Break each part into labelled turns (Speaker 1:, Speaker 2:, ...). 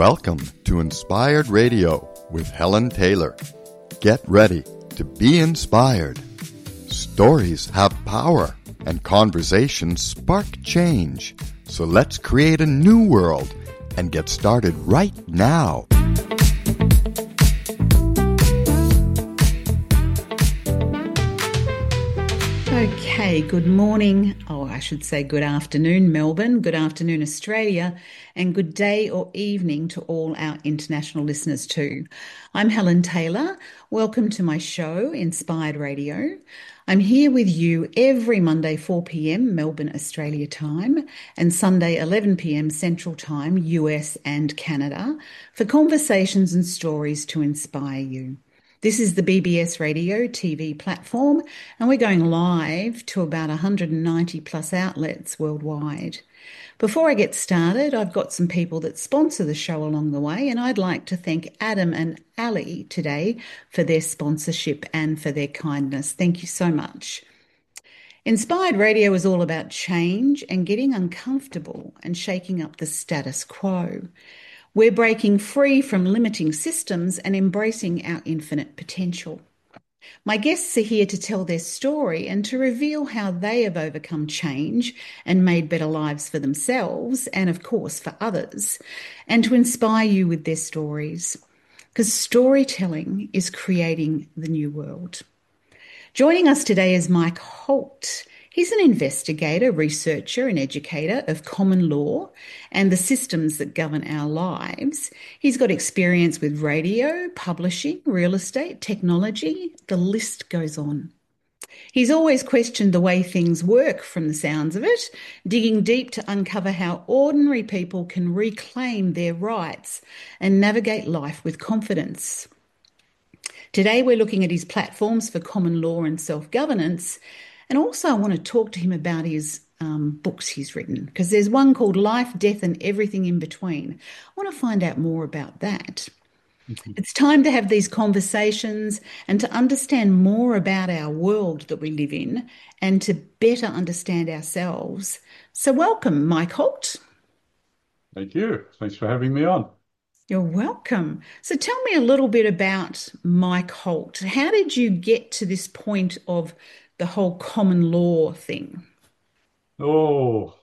Speaker 1: Welcome to Inspired Radio with Helen Taylor. Get ready to be inspired. Stories have power and conversations spark change. So let's create a new world and get started right now.
Speaker 2: Okay, good morning, I should say good afternoon, Melbourne, good afternoon, Australia, and good day or evening to all our international listeners too. I'm Helen Taylor. Welcome to my show, Inspired Radio. I'm here with you every Monday, 4 p.m. Melbourne, Australia time, and Sunday, 11 p.m. Central Time, US and Canada, for conversations and stories to inspire you. This is the BBS Radio TV platform, and we're going live to about 190 plus outlets worldwide. Before I get started, I've got some people that sponsor the show along the way, and I'd like to thank Adam and Ali today for their sponsorship and for their kindness. Thank you so much. Inspired Radio is all about change and getting uncomfortable and shaking up the status quo. We're breaking free from limiting systems and embracing our infinite potential. My guests are here to tell their story and to reveal how they have overcome change and made better lives for themselves and, of course, for others, and to inspire you with their stories. Because storytelling is creating the new world. Joining us today is Mike Holt. He's an investigator, researcher and educator of common law and the systems that govern our lives. He's got experience with radio, publishing, real estate, technology. The list goes on. He's always questioned the way things work from the sounds of it, digging deep to uncover how ordinary people can reclaim their rights and navigate life with confidence. Today we're looking at his platforms for common law and self-governance. And also I want to talk to him about his books he's written, because there's one called Life, Death and Everything in Between. I want to find out more about that. Mm-hmm. It's time to have these conversations and to understand more about our world that we live in and to better understand ourselves. So welcome, Mike Holt.
Speaker 3: Thank you. Thanks for having me on.
Speaker 2: You're welcome. So tell me a little bit about Mike Holt. How did you get to this point of the whole common law thing?
Speaker 3: Oh,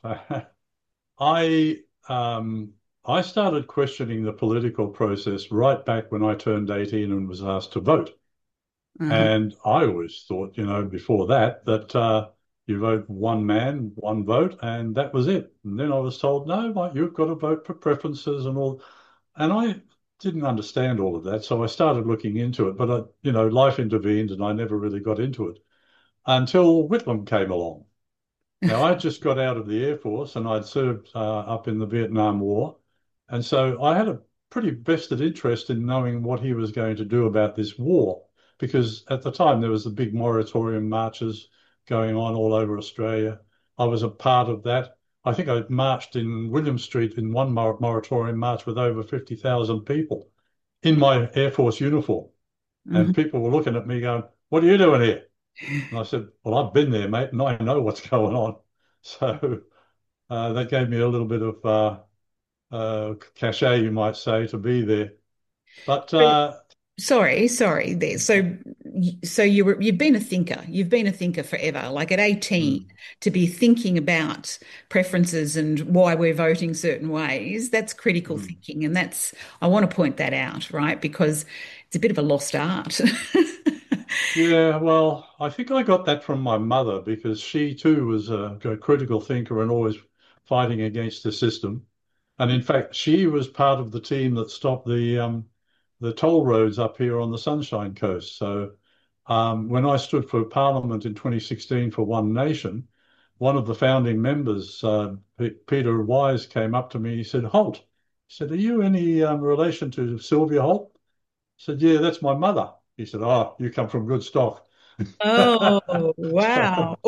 Speaker 3: I started questioning the political process right back when I turned 18 and was asked to vote. Uh-huh. And I always thought, before that you vote one man, one vote, and that was it. And then I was told, no, Mike, you've got to vote for preferences and all. And I didn't understand all of that, so I started looking into it. But, life intervened and I never really got into it until Whitlam came along. Now, I just got out of the Air Force and I'd served up in the Vietnam War. And so I had a pretty vested interest in knowing what he was going to do about this war, because at the time there was the big moratorium marches going on all over Australia. I was a part of that. I think I marched in William Street in one moratorium march with over 50,000 people in my Air Force uniform. Mm-hmm. And people were looking at me going, "What are you doing here?" And I said, "Well, I've been there, mate, and I know what's going on." So that gave me a little bit of cachet, you might say, to be there. But
Speaker 2: sorry. There. So you've been a thinker. You've been a thinker forever. Like at 18, to be thinking about preferences and why we're voting certain ways, that's critical thinking. And I want to point that out, right? Because it's a bit of a lost art.
Speaker 3: Yeah, well, I think I got that from my mother, because she too was a critical thinker and always fighting against the system. And in fact, she was part of the team that stopped the toll roads up here on the Sunshine Coast. So when I stood for Parliament in 2016 for One Nation, one of the founding members, Peter Wise, came up to me. He said, "Holt," he said, "are you any relation to Sylvia Holt?" I said, "Yeah, that's my mother." He said, "Oh, you come from good stock."
Speaker 2: Oh, wow.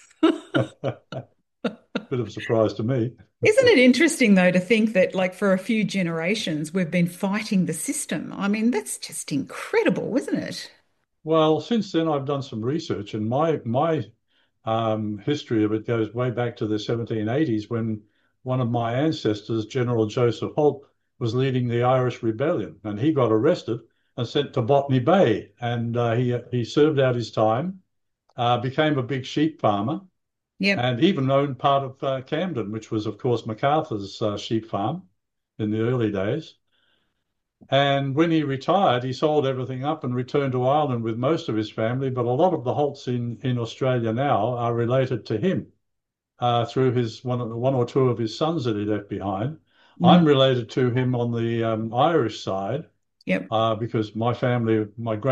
Speaker 3: Bit of a surprise to me.
Speaker 2: Isn't it interesting, though, to think that, like, for a few generations, we've been fighting the system? I mean, that's just incredible, isn't it?
Speaker 3: Well, since then, I've done some research, and my history of it goes way back to the 1780s, when one of my ancestors, General Joseph Holt, was leading the Irish Rebellion, and he got arrested and sent to Botany Bay, and he served out his time, became a big sheep farmer,
Speaker 2: Yep.
Speaker 3: and even owned part of Camden, which was, of course, MacArthur's sheep farm in the early days. And when he retired, he sold everything up and returned to Ireland with most of his family. But a lot of the Holts in Australia now are related to him through his one or two of his sons that he left behind. I'm
Speaker 2: Mm.
Speaker 3: related to him on the Irish side
Speaker 2: Yep.
Speaker 3: because my family,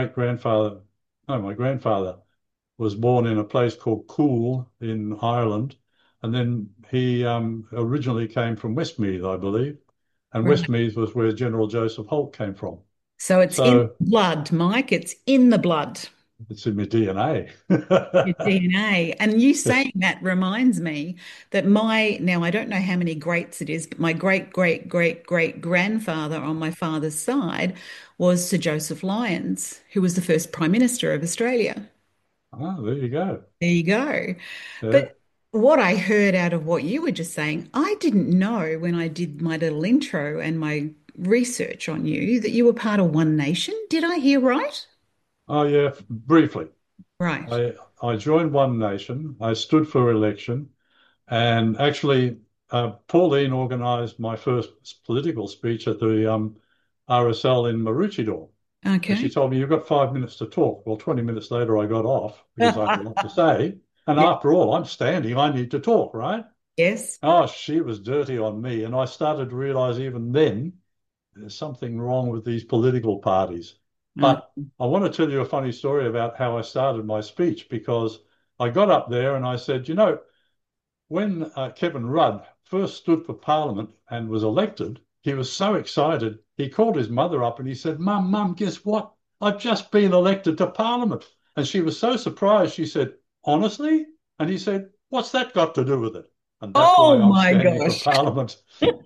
Speaker 3: my grandfather was born in a place called Coole in Ireland, and then he originally came from Westmeath, I believe, and
Speaker 2: Right.
Speaker 3: Westmeath was where General Joseph Holt came from.
Speaker 2: So it's in
Speaker 3: So
Speaker 2: the blood, Mike. It's in the blood.
Speaker 3: it's in my DNA.
Speaker 2: Your DNA. And you saying that reminds me that now I don't know how many greats it is, but my great, great, great, great grandfather on my father's side was Sir Joseph Lyons, who was the first Prime Minister of Australia.
Speaker 3: Oh, there you go.
Speaker 2: There you go.
Speaker 3: Yeah.
Speaker 2: But what I heard out of what you were just saying, I didn't know when I did my little intro and my research on you that you were part of One Nation. Did I hear right?
Speaker 3: Oh, yeah. Briefly,
Speaker 2: Right.
Speaker 3: I joined One Nation. I stood for election, and actually, Pauline organised my first political speech at the RSL in Maroochydore. And she
Speaker 2: Okay.
Speaker 3: told me, "You've got 5 minutes to talk." Well, 20 minutes later, I got off because I had a lot to say. And
Speaker 2: Yeah.
Speaker 3: after all, I'm standing, I need to talk, right?
Speaker 2: Yes.
Speaker 3: Oh, she was dirty on me. And I started to realize even then there's something wrong with these political parties.
Speaker 2: Mm.
Speaker 3: But I want to tell you a funny story about how I started my speech because I got up there and I said, when Kevin Rudd first stood for Parliament and was elected, he was so excited. He called his mother up and he said, Mum, guess what? I've just been elected to Parliament. And she was so surprised. She said, Honestly? And he said, What's that got to do with it? And that's why
Speaker 2: Oh
Speaker 3: I'm
Speaker 2: my
Speaker 3: standing for
Speaker 2: gosh.
Speaker 3: Parliament.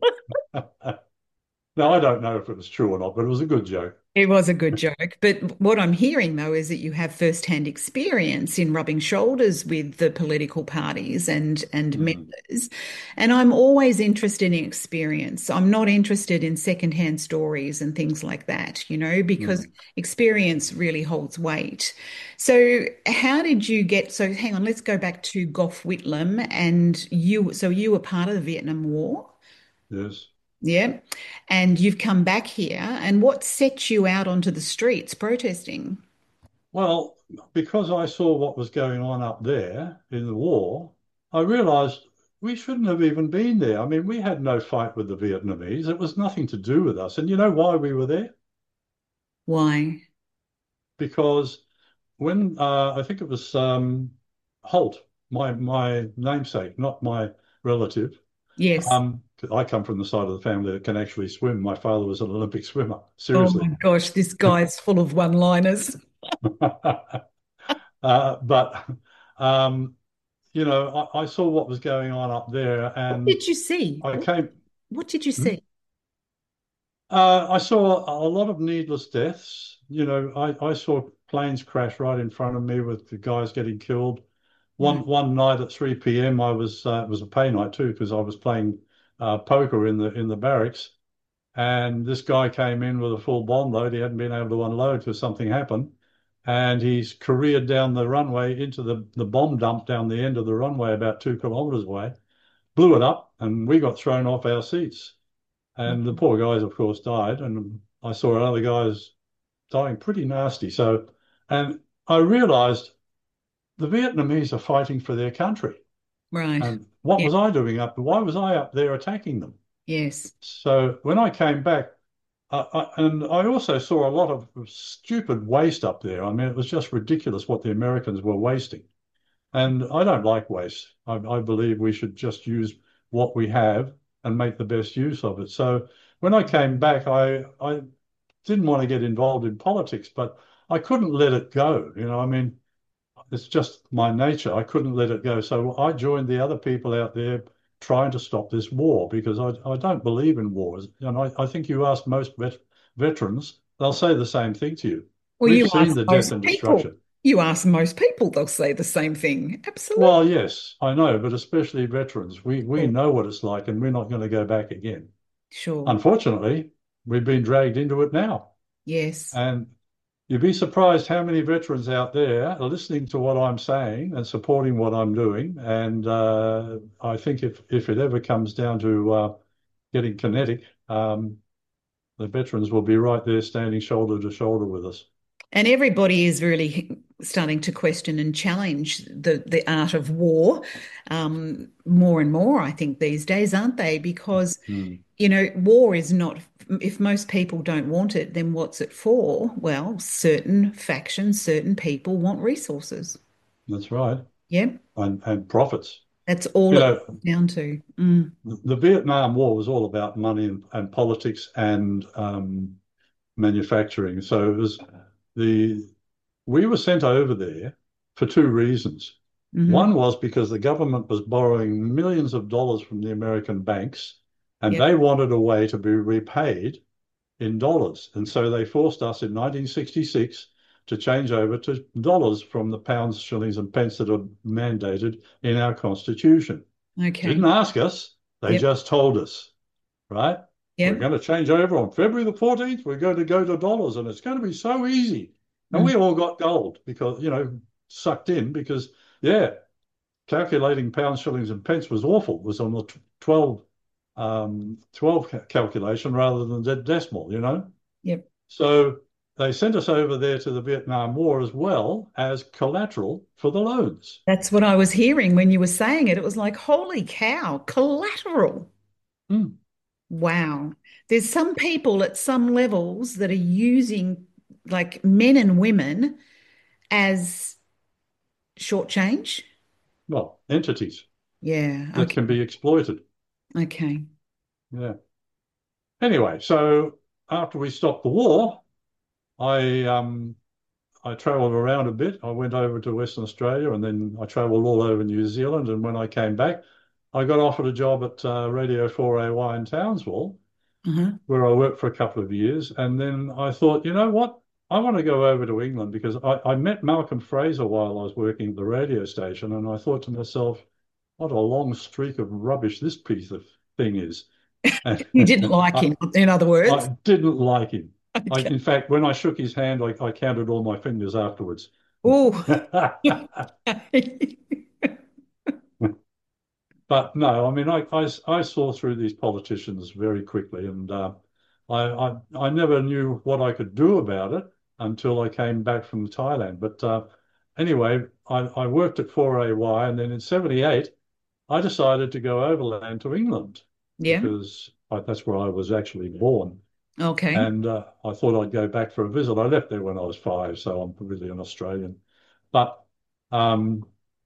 Speaker 3: Now, I don't know if it was true or not, but it was a good joke.
Speaker 2: It was a good joke. But what I'm hearing, though, is that you have first-hand experience in rubbing shoulders with the political parties and
Speaker 3: Mm,
Speaker 2: members. And I'm always interested in experience. I'm not interested in second-hand stories and things like that, because
Speaker 3: mm.
Speaker 2: experience really holds weight. So how did you hang on, let's go back to Gough Whitlam so you were part of the Vietnam War?
Speaker 3: Yes.
Speaker 2: Yeah. And you've come back here. And what set you out onto the streets protesting?
Speaker 3: Well, because I saw what was going on up there in the war, I realized we shouldn't have even been there. I mean, we had no fight with the Vietnamese. It was nothing to do with us. And you know why we were there?
Speaker 2: Why?
Speaker 3: Because when I think it was Holt, my namesake, not my relative.
Speaker 2: Yes.
Speaker 3: I come from the side of the family that can actually swim. My father was an Olympic swimmer.
Speaker 2: Oh
Speaker 3: Seriously.
Speaker 2: my gosh, this guy's full of one-liners.
Speaker 3: But um, I saw what was going on up there,
Speaker 2: What
Speaker 3: and
Speaker 2: did you see?
Speaker 3: I came.
Speaker 2: What did you
Speaker 3: Hmm?
Speaker 2: see?
Speaker 3: I saw a lot of needless deaths. I saw planes crash right in front of me with the guys getting killed.
Speaker 2: Right.
Speaker 3: One night at 3 p.m., I was it was a pay night too because I was playing poker in the barracks, and this guy came in with a full bomb load. He hadn't been able to unload because something happened. And he's careered down the runway into the bomb dump down the end of the runway about 2 kilometers away, blew it up, and we got thrown off our seats. And the poor guys, of course, died. And I saw other guys dying pretty nasty. So, and I realized the Vietnamese are fighting for their country.
Speaker 2: Right.
Speaker 3: And what
Speaker 2: Yeah.
Speaker 3: was I doing up? Why was I up there attacking them?
Speaker 2: Yes.
Speaker 3: So when I came back, and I also saw a lot of stupid waste up there. I mean, it was just ridiculous what the Americans were wasting. And I don't like waste. I believe we should just use what we have and make the best use of it. So when I came back, I didn't want to get involved in politics, but I couldn't let it go. I mean, it's just my nature. I couldn't let it go. So I joined the other people out there trying to stop this war because I don't believe in wars. And I think you ask most veterans, they'll say the same thing to you.
Speaker 2: Well,
Speaker 3: We've
Speaker 2: you
Speaker 3: seen
Speaker 2: ask
Speaker 3: the death
Speaker 2: most
Speaker 3: and
Speaker 2: people.
Speaker 3: destruction.
Speaker 2: You ask most people, they'll say the same thing. Absolutely.
Speaker 3: Well, yes, I know, but especially veterans, we know what it's like and we're not going to go back again.
Speaker 2: Sure.
Speaker 3: Unfortunately, we've been dragged into it now.
Speaker 2: Yes.
Speaker 3: And you'd be surprised how many veterans out there are listening to what I'm saying and supporting what I'm doing. And I think if it ever comes down to getting kinetic, the veterans will be right there standing shoulder to shoulder with us.
Speaker 2: And everybody is really starting to question and challenge the art of war, more and more, I think, these days, aren't they? Because,
Speaker 3: Mm,
Speaker 2: war is not, if most people don't want it, then what's it for? Well, certain factions, certain people want resources.
Speaker 3: that's right.
Speaker 2: Yep.
Speaker 3: And profits.
Speaker 2: That's all
Speaker 3: You
Speaker 2: it
Speaker 3: know,
Speaker 2: comes down to. Mm.
Speaker 3: the Vietnam War was all about money and politics and manufacturing. So it was the we were sent over there for two reasons.
Speaker 2: Hmm.
Speaker 3: One was because the government was borrowing millions of dollars from the American banks, and
Speaker 2: Yep.
Speaker 3: they wanted a way to be repaid in dollars. And so they forced us in 1966 to change over to dollars from the pounds, shillings, and pence that are mandated in our constitution.
Speaker 2: Okay.
Speaker 3: Didn't ask us, they
Speaker 2: Yep.
Speaker 3: just told us, right? We're
Speaker 2: Yep.
Speaker 3: going to change over on February the 14th. We're going to go to dollars, and it's going to be so easy. And
Speaker 2: Mm.
Speaker 3: we all got gold because, sucked in because, yeah, calculating pounds, shillings, and pence was awful. It was on the 12 calculation rather than the decimal.
Speaker 2: Yep.
Speaker 3: So they sent us over there to the Vietnam War as well as collateral for the loans.
Speaker 2: That's what I was hearing when you were saying it. It was like, holy cow, collateral.
Speaker 3: Hmm.
Speaker 2: Wow. There's some people at some levels that are using like men and women as short change.
Speaker 3: Well, entities
Speaker 2: Yeah.
Speaker 3: that
Speaker 2: Okay.
Speaker 3: can be exploited.
Speaker 2: Okay.
Speaker 3: Yeah. Anyway, so after we stopped the war, I I travelled around a bit. I went over to Western Australia and then I travelled all over New Zealand. And when I came back, I got offered a job at Radio 4AY in Townsville,
Speaker 2: Uh-huh.
Speaker 3: where I worked for a couple of years. And then I thought, you know what? I want to go over to England because I met Malcolm Fraser while I was working at the radio station. And I thought to myself, what a long streak of rubbish this piece of thing is.
Speaker 2: You didn't like
Speaker 3: I,
Speaker 2: him, in other words.
Speaker 3: I didn't like him.
Speaker 2: Okay.
Speaker 3: In fact, when I shook his hand, I counted all my fingers afterwards.
Speaker 2: Oh.
Speaker 3: But no, I mean, I saw through these politicians very quickly, and I never knew what I could do about it until I came back from Thailand. But anyway, I worked at 4AY, and then in '78, I decided to go overland to England
Speaker 2: Yeah.
Speaker 3: because that's where I was actually born.
Speaker 2: Okay.
Speaker 3: And I thought I'd go back for a visit. I left there when I was 5, so I'm really an Australian. But um,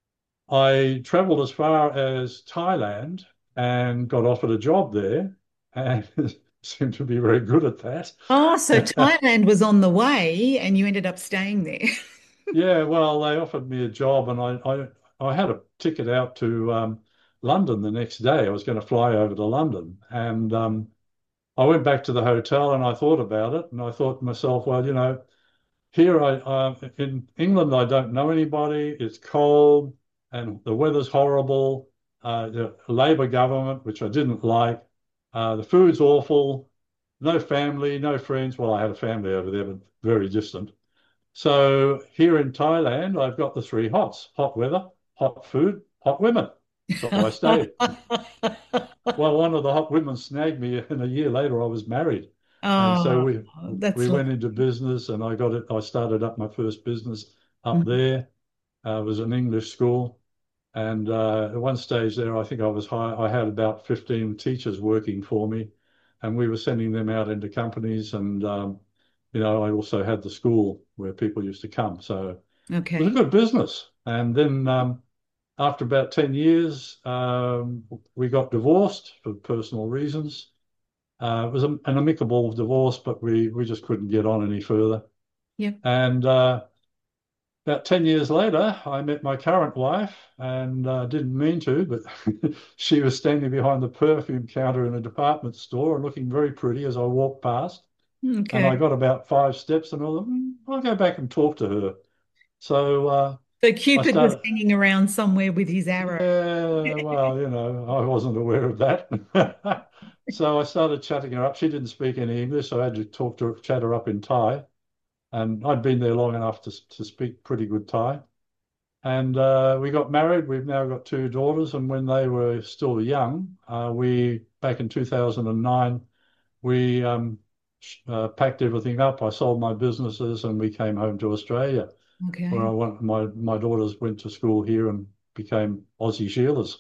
Speaker 3: I travelled as far as Thailand and got offered a job there, and seemed to be very good at
Speaker 2: Oh, so
Speaker 3: that.
Speaker 2: Thailand was on the way and you ended up staying there.
Speaker 3: Yeah, well, they offered me a job, and I had a ticket out to London the next day. I was going to fly over to London, and I went back to the hotel and I thought about it, and I thought to myself, well, here in England, I don't know anybody. It's cold and the weather's horrible. The Labour government, which I didn't like. The food's awful. No family, no friends. Well, I had a family over there, but very distant. So here in Thailand, I've got the three hots: hot weather, hot food, hot women. So I stayed. Well, one of the hot women snagged me, and a year later I was married. And so
Speaker 2: Oh,
Speaker 3: we
Speaker 2: that's
Speaker 3: went
Speaker 2: lovely.
Speaker 3: into business, and I got it. I started up my first business up
Speaker 2: Mhm.
Speaker 3: there. It was an English school, and at one stage there, I think I was high. I had about 15 teachers working for me, and we were sending them out into companies. And I also had the school where people used to come. So it was a
Speaker 2: Okay.
Speaker 3: good business. And then after about 10 years, we got divorced for personal reasons. It was an amicable divorce, but we just couldn't get on any further.
Speaker 2: Yep.
Speaker 3: And about 10 years later, I met my current wife and didn't mean to, but she was standing behind the perfume counter in a department store and looking very pretty as I walked past. And I
Speaker 2: Okay.
Speaker 3: got about 5 steps and I thought, I'll go back and talk to her. So
Speaker 2: So
Speaker 3: I
Speaker 2: Cupid was
Speaker 3: started,
Speaker 2: hanging around somewhere with his arrow.
Speaker 3: yeah, well, I wasn't aware of that. So I started chatting her up. She didn't speak any English, so I had to chat her up in Thai. And I'd been there long enough to speak pretty good Thai. And we got married. We've now got two daughters. And when they were still young, back in 2009, we packed everything up. I sold my businesses and we came home to Australia, where
Speaker 2: Okay.
Speaker 3: my daughters went to school here and became Aussie Sheilas.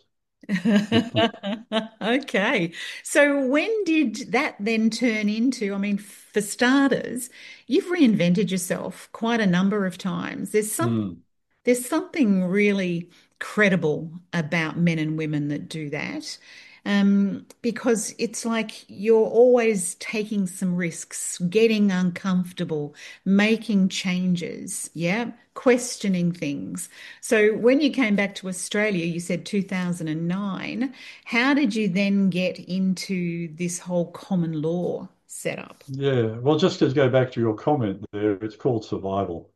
Speaker 2: Okay. So when did that then turn into, I mean, for starters, you've reinvented yourself quite a number of times.
Speaker 3: Mm.
Speaker 2: There's something really credible about men and women that do that. Because it's like you're always taking some risks, getting uncomfortable, making changes, yeah, questioning things. So when you came back to Australia, you said 2009. How did you then get into this whole common law setup?
Speaker 3: Yeah, well, just to go back to your comment there, it's called survival.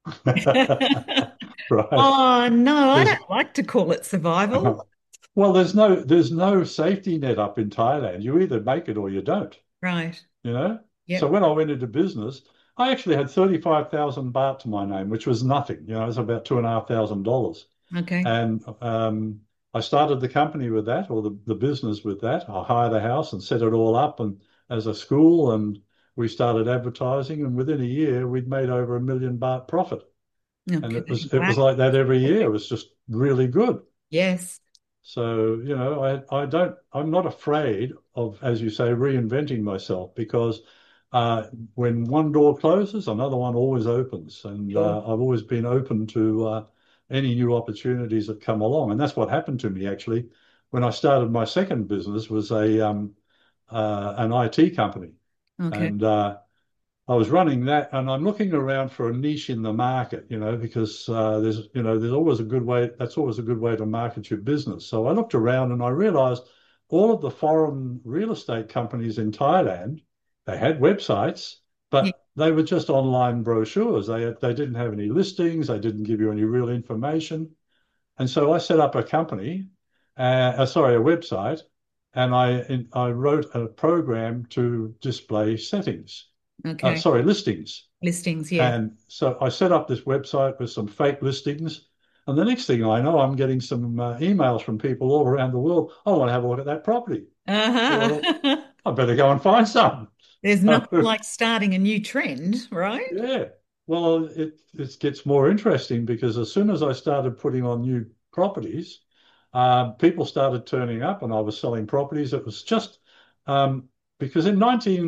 Speaker 3: Right.
Speaker 2: Oh, no, I
Speaker 3: There's
Speaker 2: don't like to call it survival.
Speaker 3: well, there's no safety net up in Thailand. You either make it or you don't,
Speaker 2: Right.
Speaker 3: you know? So
Speaker 2: Yep.
Speaker 3: when I went into business, I actually had 35,000 baht to my name, which was nothing. You know, it was about $2,500.
Speaker 2: Okay.
Speaker 3: And I started the company with that, or the business with that. I hired a house and set it all up and as a school, and we started advertising. And within a year, we'd made over 1 million baht profit. And
Speaker 2: Okay.
Speaker 3: it was
Speaker 2: Wow.
Speaker 3: like that every year. It was just really good.
Speaker 2: Yes.
Speaker 3: So, I'm not afraid of, as you say, reinventing myself because when one door closes, another one always opens. And
Speaker 2: Sure.
Speaker 3: I've always been open to any new opportunities that come along. And that's what happened to me actually when I started my second business was an IT company.
Speaker 2: Okay.
Speaker 3: And I was running that, and I'm looking around for a niche in the market, because there's always a good way. That's always a good way to market your business. So I looked around and I realized all of the foreign real estate companies in Thailand, they had websites,
Speaker 2: Yeah.
Speaker 3: but they were just online brochures. They didn't have any listings. They didn't give you any real information. And so I set up a company, a website, and I wrote a program to display settings
Speaker 2: Okay.
Speaker 3: sorry, listings.
Speaker 2: Listings. Yeah.
Speaker 3: And so I set up this website with some fake listings. And the next thing I know, I'm getting some emails from people all around the world. I want to have a look at that property. So I thought,
Speaker 2: Uh-huh.
Speaker 3: I better go and find some.
Speaker 2: There's nothing
Speaker 3: So,
Speaker 2: like starting a new trend, right?
Speaker 3: yeah. Well, it gets more interesting because as soon as I started putting on new properties, people started turning up and I was selling properties. It was just because in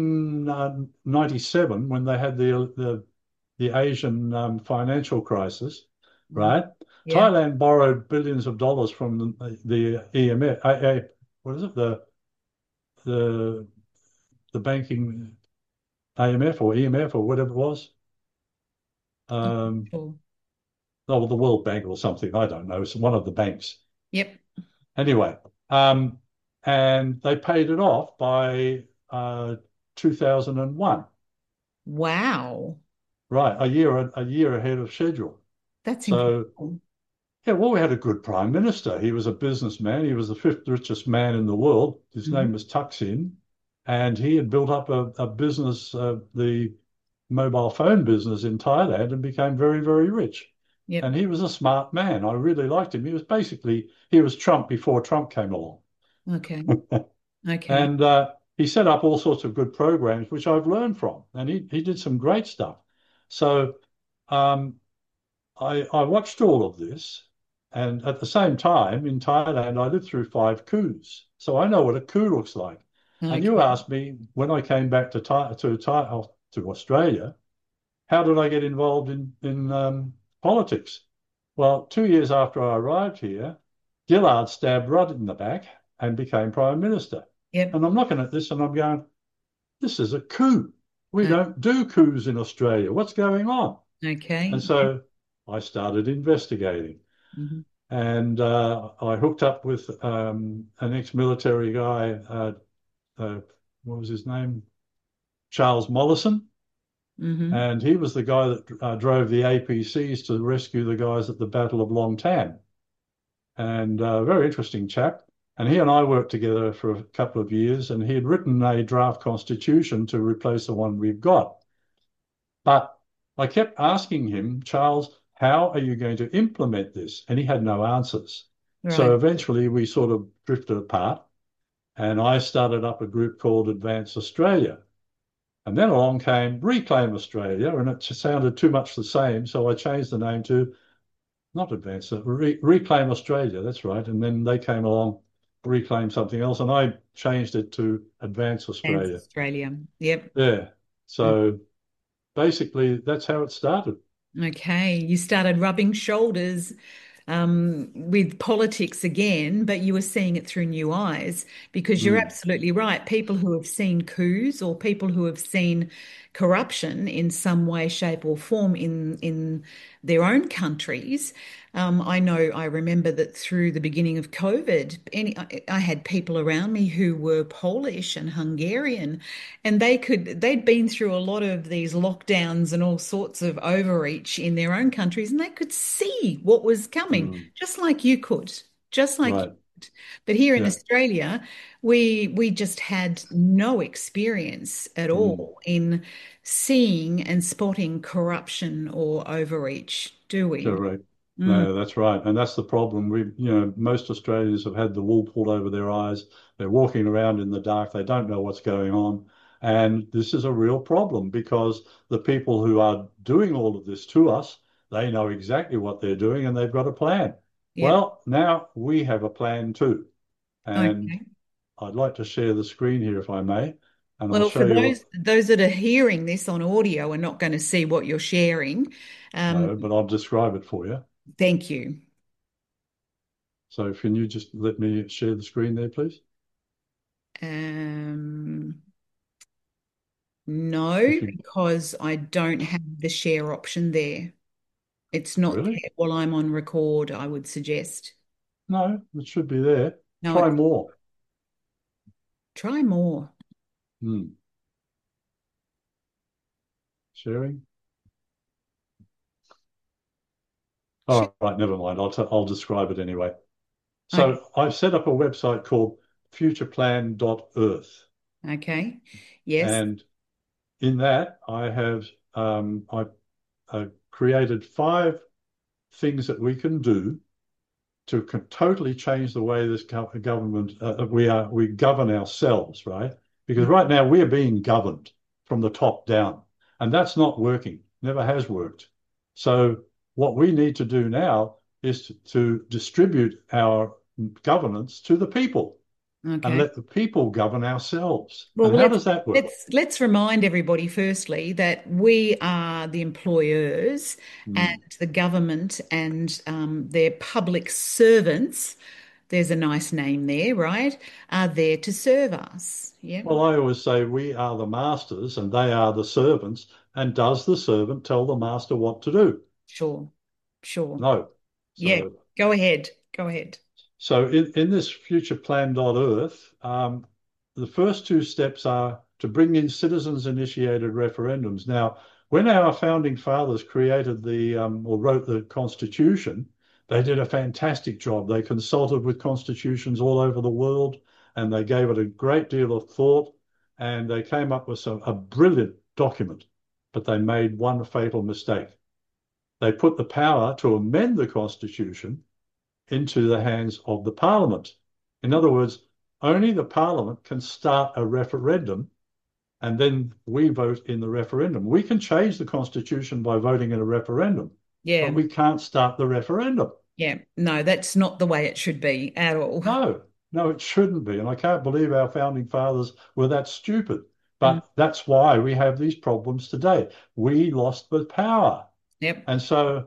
Speaker 3: 1997, when they had the Asian financial crisis,
Speaker 2: Mhm.
Speaker 3: right?
Speaker 2: Yeah.
Speaker 3: Thailand borrowed billions of dollars from the EMF. What is it? The the banking AMF or EMF or whatever it was. Um,
Speaker 2: Sure.
Speaker 3: oh, the World Bank or something. I don't know. It's one of the banks.
Speaker 2: Yep.
Speaker 3: Anyway, and they paid it off by 2001.
Speaker 2: Wow.
Speaker 3: Right, a year ahead of schedule.
Speaker 2: That's
Speaker 3: So
Speaker 2: incredible.
Speaker 3: yeah, well, we had a good prime minister. He was a businessman. He was the fifth richest man in the world. His
Speaker 2: Mhm.
Speaker 3: name was Thaksin, and he had built up a business, the mobile phone business in Thailand, and became very, very rich.
Speaker 2: Yep.
Speaker 3: And he was a smart man. I really liked him. He was Trump before Trump came along.
Speaker 2: Okay. Okay.
Speaker 3: And he set up all sorts of good programs, which I've learned from. And he did some great stuff. So um, I watched all of this. And at the same time, in Thailand, I lived through 5 coups. So I know what a coup looks like. And you
Speaker 2: Okay.
Speaker 3: asked me when I came back to Australia, how did I get involved in politics? Well, 2 years after I arrived here, Gillard stabbed Rudd in the back and became Prime Minister.
Speaker 2: Yep.
Speaker 3: And I'm looking at this and I'm going, this is a coup. We
Speaker 2: Uh,
Speaker 3: don't do coups in Australia. What's going on? And
Speaker 2: Okay.
Speaker 3: so I started investigating.
Speaker 2: Mhm.
Speaker 3: And I hooked up with an ex-military guy, uh, what was his name? Charles Mollison.
Speaker 2: Mhm.
Speaker 3: And he was the guy that drove the APCs to rescue the guys at the Battle of Long Tan. And very interesting chap. And he and I worked together for a couple of years, and he had written a draft constitution to replace the one we've got. But I kept asking him, Charles, how are you going to implement this? And he had no answers. So
Speaker 2: Right.
Speaker 3: eventually we sort of drifted apart, and I started up a group called Advance Australia. And then along came Reclaim Australia, and it just sounded too much the same. So I changed the name to not Advance, Reclaim Australia. That's right. And then they came along, Reclaim something else, and I changed it to Advance
Speaker 2: Dance
Speaker 3: Australia.
Speaker 2: Australia. Yep.
Speaker 3: Yeah. So basically, that's how it started.
Speaker 2: Okay, you started rubbing shoulders with politics again, but you were seeing it through new eyes because you're
Speaker 3: Mm,
Speaker 2: absolutely right. People who have seen coups or people who have seen corruption in some way, shape, or form in their own countries. I know I remember that through the beginning of COVID, I had people around me who were Polish and Hungarian, and they'd been through a lot of these lockdowns and all sorts of overreach in their own countries, and they could see what was coming,
Speaker 3: mm,
Speaker 2: just like you could, just like you
Speaker 3: right.
Speaker 2: could. But here in
Speaker 3: Yeah.
Speaker 2: Australia, we just had no experience at
Speaker 3: Mm.
Speaker 2: all in seeing and spotting corruption or overreach, do we?
Speaker 3: Correct.
Speaker 2: Mm,
Speaker 3: No, that's right. And that's the problem. Most Australians have had the wool pulled over their eyes. They're walking around in the dark. They don't know what's going on. And this is a real problem because the people who are doing all of this to us, they know exactly what they're doing and they've got a plan.
Speaker 2: yeah.
Speaker 3: Well, now we have a plan too. And
Speaker 2: Okay.
Speaker 3: I'd like to share the screen here if I may, and I'll
Speaker 2: Well, for
Speaker 3: show you what,
Speaker 2: those that are hearing this on audio are not going to see what you're sharing. Um,
Speaker 3: no, but I'll describe it for you.
Speaker 2: thank you.
Speaker 3: So can you just let me share the screen there, please?
Speaker 2: Um, no,
Speaker 3: If you
Speaker 2: because I don't have the share option there. It's not
Speaker 3: really?
Speaker 2: there while I'm on record, I would suggest.
Speaker 3: No, it should be there.
Speaker 2: No,
Speaker 3: Try more.
Speaker 2: try more.
Speaker 3: Hmm. Sharing.
Speaker 2: Sh-
Speaker 3: All right, never mind. I'll describe it anyway.
Speaker 2: Okay.
Speaker 3: So I've set up a website called futureplan.earth,
Speaker 2: Okay. Yes.
Speaker 3: and in that I have I created 5 things that we can do to totally change the way this government we govern ourselves, right? Because right now we are being governed from the top down, and that's not working. Never has worked. So what we need to do now is to distribute our governance to the people and
Speaker 2: Okay.
Speaker 3: let the people govern ourselves.
Speaker 2: Well,
Speaker 3: And how does that work?
Speaker 2: let's remind everybody firstly that we are the employers and
Speaker 3: Hmm.
Speaker 2: the government and their public servants. There's a nice name there, right? Are there to serve us. Yeah,
Speaker 3: Well, I always say we are the masters and they are the servants. And does the servant tell the master what to do?
Speaker 2: sure, sure.
Speaker 3: No.
Speaker 2: Yeah,
Speaker 3: So,
Speaker 2: go ahead, go ahead.
Speaker 3: in this future plan.earth, the first 2 steps are to bring in citizens initiated referendums. Now, when our founding fathers created or wrote the Constitution, they did a fantastic job. They consulted with constitutions all over the world and they gave it a great deal of thought and they came up with a brilliant document. But they made one fatal mistake. They put the power to amend the Constitution into the hands of the Parliament. In other words, only the Parliament can start a referendum and then we vote in the referendum. We can change the Constitution by voting in a referendum, but
Speaker 2: Yeah,
Speaker 3: we can't start the referendum.
Speaker 2: yeah. No, that's not the way it should be at all.
Speaker 3: No, no, it shouldn't be. And I can't believe our founding fathers were that stupid.
Speaker 2: Mm,
Speaker 3: But that's why we have these problems today. We lost the power.
Speaker 2: yep.
Speaker 3: And so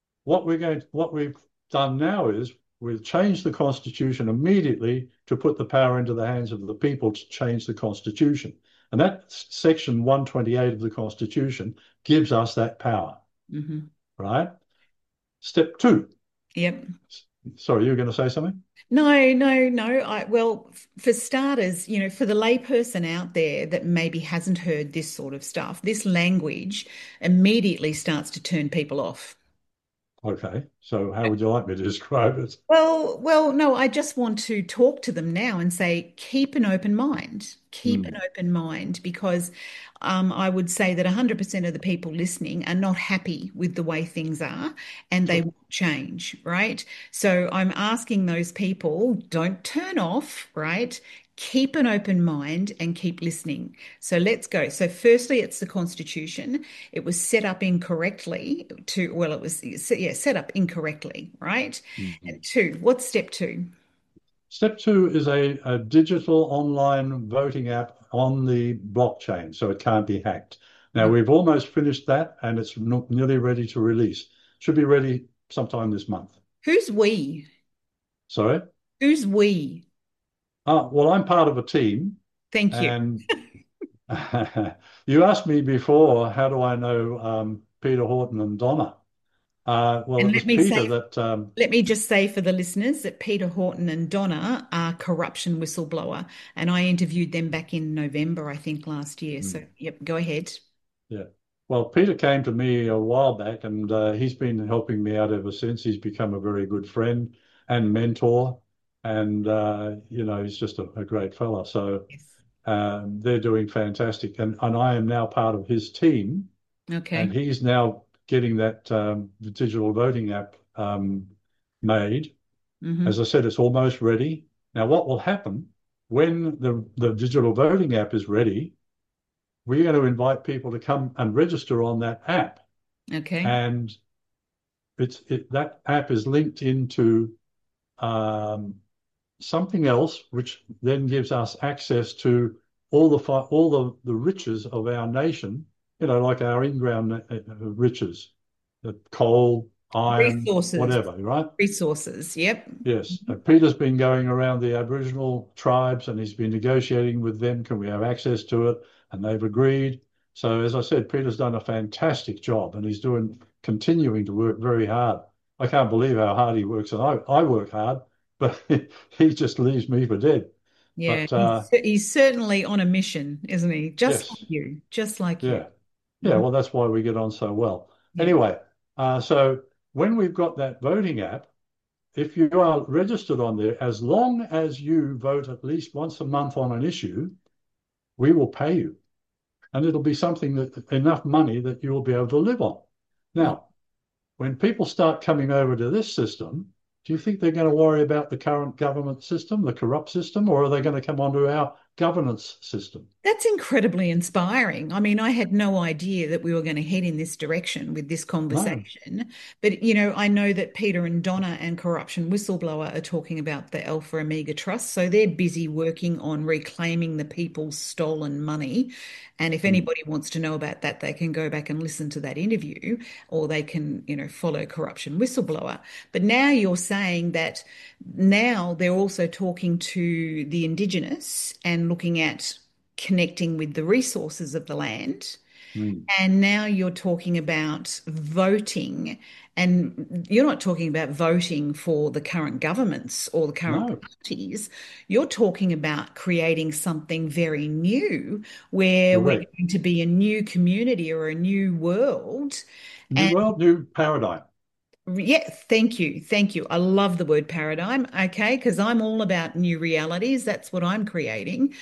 Speaker 3: what we've done now is we've changed the constitution immediately to put the power into the hands of the people to change the constitution. And that section 128 of the constitution gives us that power,
Speaker 2: Hmm.
Speaker 3: right? Step 2.
Speaker 2: Yep.
Speaker 3: Sorry, you were going to say something?
Speaker 2: No, no, no. Well, for starters, for the layperson out there that maybe hasn't heard this sort of stuff, this language immediately starts to turn people off.
Speaker 3: Okay. So how would you like me to describe it?
Speaker 2: No, I just want to talk to them now and say, keep an open mind. Keep an
Speaker 3: Mm,
Speaker 2: open mind because I would say that 100% of the people listening are not happy with the way things are and they
Speaker 3: sure.
Speaker 2: want change, right? So I'm asking those people, don't turn off, right? Keep an open mind and keep listening. So let's go. So, firstly, it's the Constitution. It was set up incorrectly it was, yeah, set up incorrectly, right?
Speaker 3: Mhm.
Speaker 2: And two, what's step two?
Speaker 3: Step two is a digital online voting app on the blockchain, so it can't be hacked. Now,
Speaker 2: Uh,
Speaker 3: we've almost finished that and it's nearly ready to release. Should be ready sometime this month.
Speaker 2: who's we?
Speaker 3: Sorry?
Speaker 2: Who's we?
Speaker 3: Well, I'm part of a team,
Speaker 2: Thank you.
Speaker 3: and you asked me before, how do I know Peter Horton and Donna? Well,
Speaker 2: And
Speaker 3: it was Peter that,
Speaker 2: let me just say for the listeners that Peter Horton and Donna are corruption whistleblower, and I interviewed them back in November, I think, last year. So,
Speaker 3: hmm,
Speaker 2: yep, go ahead.
Speaker 3: yeah. Well, Peter came to me a while back, and he's been helping me out ever since. He's become a very good friend and mentor, and he's just a great fella. So
Speaker 2: Yes.
Speaker 3: they're doing fantastic, and I am now part of his team, and
Speaker 2: Okay.
Speaker 3: he's now getting that the digital voting app made.
Speaker 2: Hmm.
Speaker 3: As I said, it's almost ready. Now, what will happen when the digital voting app is ready? We're going to invite people to come and register on that app,
Speaker 2: Okay.
Speaker 3: and that app is linked into um, something else, which then gives us access to all the riches of our nation. Like our in-ground riches, the coal, iron,
Speaker 2: Resources.
Speaker 3: whatever, right?
Speaker 2: Resources. Yep.
Speaker 3: Yes. Peter's been going around the Aboriginal tribes and he's been negotiating with them. Can we have access to it? And they've agreed. So, as I said, Peter's done a fantastic job and he's continuing to work very hard. I can't believe how hard he works. And I work hard, but he just leaves me for dead.
Speaker 2: Yeah.
Speaker 3: But
Speaker 2: He's certainly on a mission, isn't he? Just like
Speaker 3: yes,
Speaker 2: you. Just like you.
Speaker 3: yeah. Yeah,
Speaker 2: Mhm.
Speaker 3: well, that's why we get on so well.
Speaker 2: Yep.
Speaker 3: Anyway, so when we've got that voting app, if you are registered on there, as long as you vote at least once a month on an issue, we will pay you. And it'll be something that enough money that you will be able to live on.
Speaker 2: Well,
Speaker 3: Now, when people start coming over to this system, do you think they're going to worry about the current government system, the corrupt system, or are they going to come onto our governance system?
Speaker 2: that's incredibly inspiring. I mean, I had no idea that we were going to head in this direction with this
Speaker 3: No.
Speaker 2: conversation. But, I know that Peter and Donna and Corruption Whistleblower are talking about the Alpha Omega Trust. So they're busy working on reclaiming the people's stolen money. And if
Speaker 3: Mm,
Speaker 2: anybody wants to know about that, they can go back and listen to that interview or they can, follow Corruption Whistleblower. But now you're saying that now they're also talking to the Indigenous and looking at connecting with the resources of the land.
Speaker 3: mm.
Speaker 2: And now you're talking about voting, and you're not talking about voting for the current governments or the current
Speaker 3: No,
Speaker 2: parties. You're talking about creating something very new where we're
Speaker 3: correct.
Speaker 2: going to be a new community or a new world.
Speaker 3: New
Speaker 2: And
Speaker 3: world, new paradigm.
Speaker 2: yeah, thank you. Thank you. I love the word paradigm, okay, because I'm all about new realities. That's what I'm creating.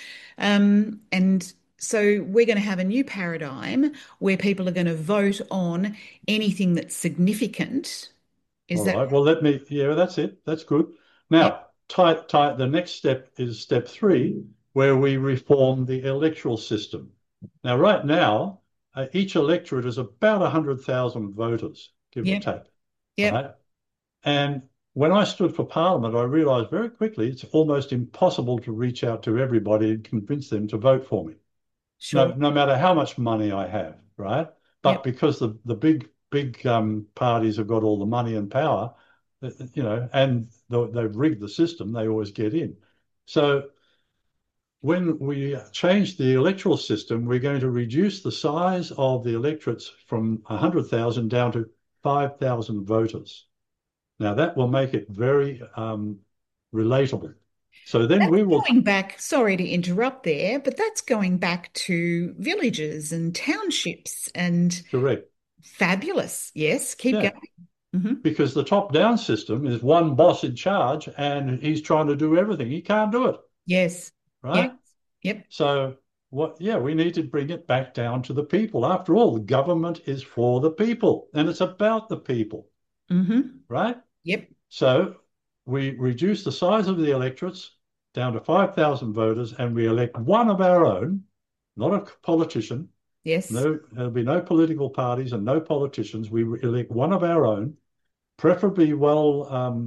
Speaker 2: And so we're going to have a new paradigm where people are going to vote on anything that's significant. Is
Speaker 3: All
Speaker 2: that
Speaker 3: right. Well, yeah, that's it. That's good.
Speaker 2: yep,
Speaker 3: Now, the next step is step three, where we reform the electoral system. Now, right now, each electorate is about 100,000 voters, give or
Speaker 2: yep,
Speaker 3: take,
Speaker 2: yep,
Speaker 3: right? And when I stood for Parliament, I realised very quickly it's almost impossible to reach out to everybody and convince them to vote for me.
Speaker 2: sure.
Speaker 3: No matter how much money I have, right? But
Speaker 2: Yep.
Speaker 3: because the big parties have got all the money and power, and they've rigged the system, they always get in. So when we change the electoral system, we're going to reduce the size of the electorates from 100,000 down to 5,000 voters. Now that will make it very relatable. So then
Speaker 2: That's
Speaker 3: we will
Speaker 2: going back, sorry to interrupt there, but that's going back to villages and townships and
Speaker 3: correct.
Speaker 2: fabulous. Yes, keep
Speaker 3: Yeah.
Speaker 2: going. Hmm.
Speaker 3: because the top-down system is one boss in charge and he's trying to do everything. He can't do it,
Speaker 2: Yes. Yes.
Speaker 3: right?
Speaker 2: Yep.
Speaker 3: So we need to bring it back down to the people. After all, the government is for the people and it's about the people,
Speaker 2: Hmm.
Speaker 3: right?
Speaker 2: Yep.
Speaker 3: So we reduce the size of the electorates down to 5,000 voters and we elect one of our own, not a politician.
Speaker 2: Yes.
Speaker 3: No, there'll be no political parties and no politicians. We elect one of our own, preferably well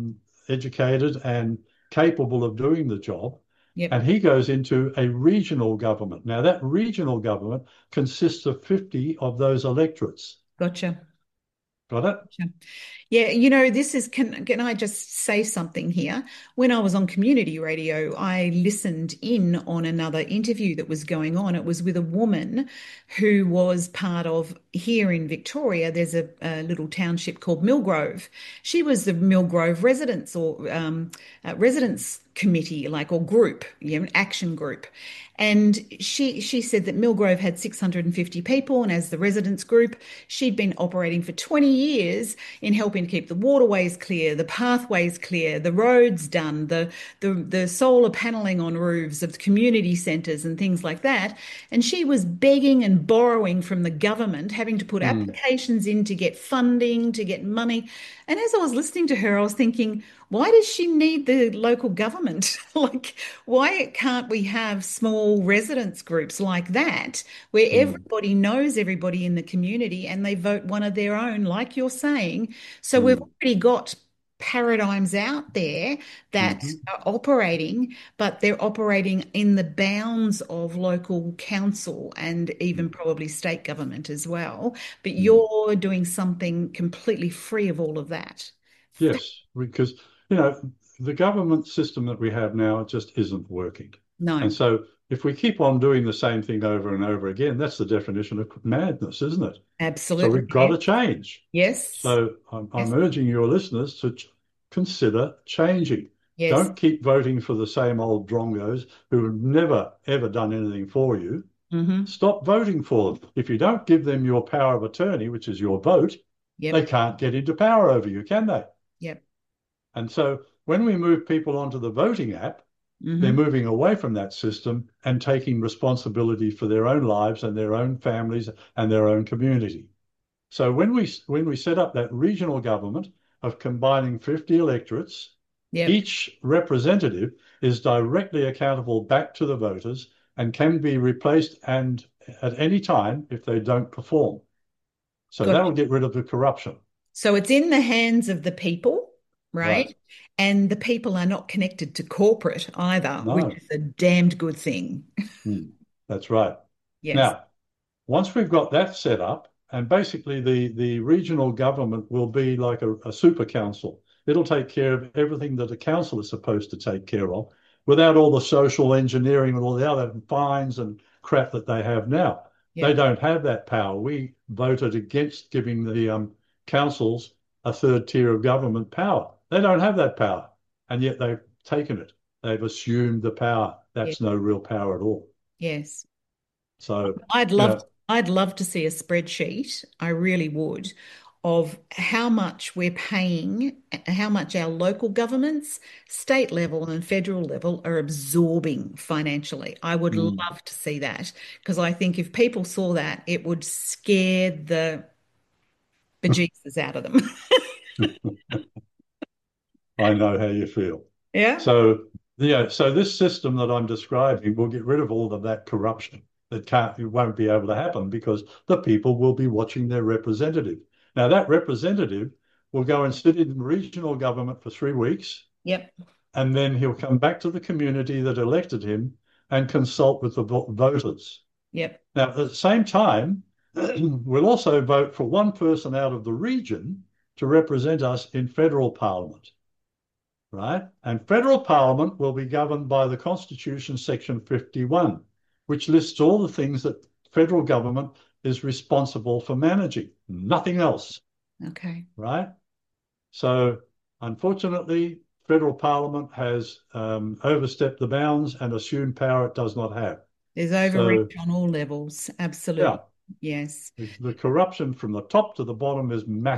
Speaker 3: educated and capable of doing the job.
Speaker 2: Yep.
Speaker 3: And he goes into a regional government. Now, that regional government consists of 50 of those electorates.
Speaker 2: Gotcha.
Speaker 3: Got it?
Speaker 2: Gotcha. Yeah, this is, can I just say something here? When I was on community radio, I listened in on another interview that was going on. It was with a woman who was part of, here in Victoria, there's a little township called Millgrove. She was the Millgrove residents or residents committee, like, or group, an action group. And she said that Millgrove had 650 people, and as the residents group, she'd been operating for 20 years in helping to keep the waterways clear, the pathways clear, the roads done, the solar paneling on roofs of community centres and things like that. And she was begging and borrowing from the government, having to put
Speaker 3: Mm,
Speaker 2: applications in to get funding, to get money. And as I was listening to her, I was thinking, why does she need the local government? Like, why can't we have small residents groups like that, where
Speaker 3: mm,
Speaker 2: everybody knows everybody in the community and they vote one of their own, like you're saying? So we've
Speaker 3: mm,
Speaker 2: already got paradigms out there that
Speaker 3: mhm,
Speaker 2: are operating, but they're operating in the bounds of local council and even
Speaker 3: mm,
Speaker 2: probably state government as well. But
Speaker 3: mm.
Speaker 2: you're doing something completely free of all of that.
Speaker 3: Yes, because, the government system that we have now just isn't working. And
Speaker 2: No,
Speaker 3: so if we keep on doing the same thing over and over again, that's the definition of madness, isn't it? So
Speaker 2: absolutely.
Speaker 3: we've got
Speaker 2: Yes.
Speaker 3: to change.
Speaker 2: Yes.
Speaker 3: So I'm
Speaker 2: Yes.
Speaker 3: urging your listeners to consider changing.
Speaker 2: Yes.
Speaker 3: Don't keep voting for the same old drongos who have never, ever done anything for you.
Speaker 2: Hmm.
Speaker 3: Stop voting for them. If you don't give them your power of attorney, which is your vote, they
Speaker 2: Yep.
Speaker 3: can't get into power over you, can they?
Speaker 2: Yep.
Speaker 3: And so when we move people onto the voting app, they're
Speaker 2: Hmm.
Speaker 3: moving away from that system and taking responsibility for their own lives and their own families and their own community. So when we set up that regional government of combining 50 electorates,
Speaker 2: Yep.
Speaker 3: each representative is directly accountable back to the voters and can be replaced and at any time if they don't perform. So
Speaker 2: Got
Speaker 3: that will
Speaker 2: it.
Speaker 3: get rid of the corruption.
Speaker 2: So it's in the hands of the people,
Speaker 3: Right.
Speaker 2: right? And the people are not connected to corporate either, which
Speaker 3: No.
Speaker 2: is a damned good thing.
Speaker 3: Hmm. That's right.
Speaker 2: Yes.
Speaker 3: Now, once we've got that set up, and basically the regional government will be like a super council. It'll take care of everything that a council is supposed to take care of without all the social engineering and all the other fines and crap that they have now. They
Speaker 2: Yep.
Speaker 3: don't have that power. We voted against giving the councils a third tier of government power. They don't have that power, and yet they've taken it. They've assumed the power.
Speaker 2: Yes.
Speaker 3: That's no real power at all.
Speaker 2: Yes.
Speaker 3: So,
Speaker 2: I'd
Speaker 3: you
Speaker 2: love
Speaker 3: know,
Speaker 2: I'd love to see a spreadsheet. I really would, of how much we're paying, how much our local governments, state level and federal level are absorbing financially. I would
Speaker 3: mm,
Speaker 2: love to see that because I think if people saw that, it would scare the bejesus out of them.
Speaker 3: I know how you feel.
Speaker 2: Yeah.
Speaker 3: So, so this system that I'm describing will get rid of all of that corruption. It won't be able to happen because the people will be watching their representative. Now, that representative will go and sit in regional government for 3 weeks,
Speaker 2: Yep.
Speaker 3: and then he'll come back to the community that elected him and consult with the voters.
Speaker 2: Yep.
Speaker 3: Now, at the same time, we'll also vote for one person out of the region to represent us in federal parliament, right? And federal parliament will be governed by the Constitution, Section 51, which lists all the things that federal government is responsible for managing, nothing else,
Speaker 2: Okay.
Speaker 3: right? So, unfortunately, federal parliament has overstepped the bounds and assumed power it does not have.
Speaker 2: There's
Speaker 3: So,
Speaker 2: overreach on all levels. Absolutely.
Speaker 3: yeah,
Speaker 2: Yes.
Speaker 3: the corruption from the top to the bottom is massive.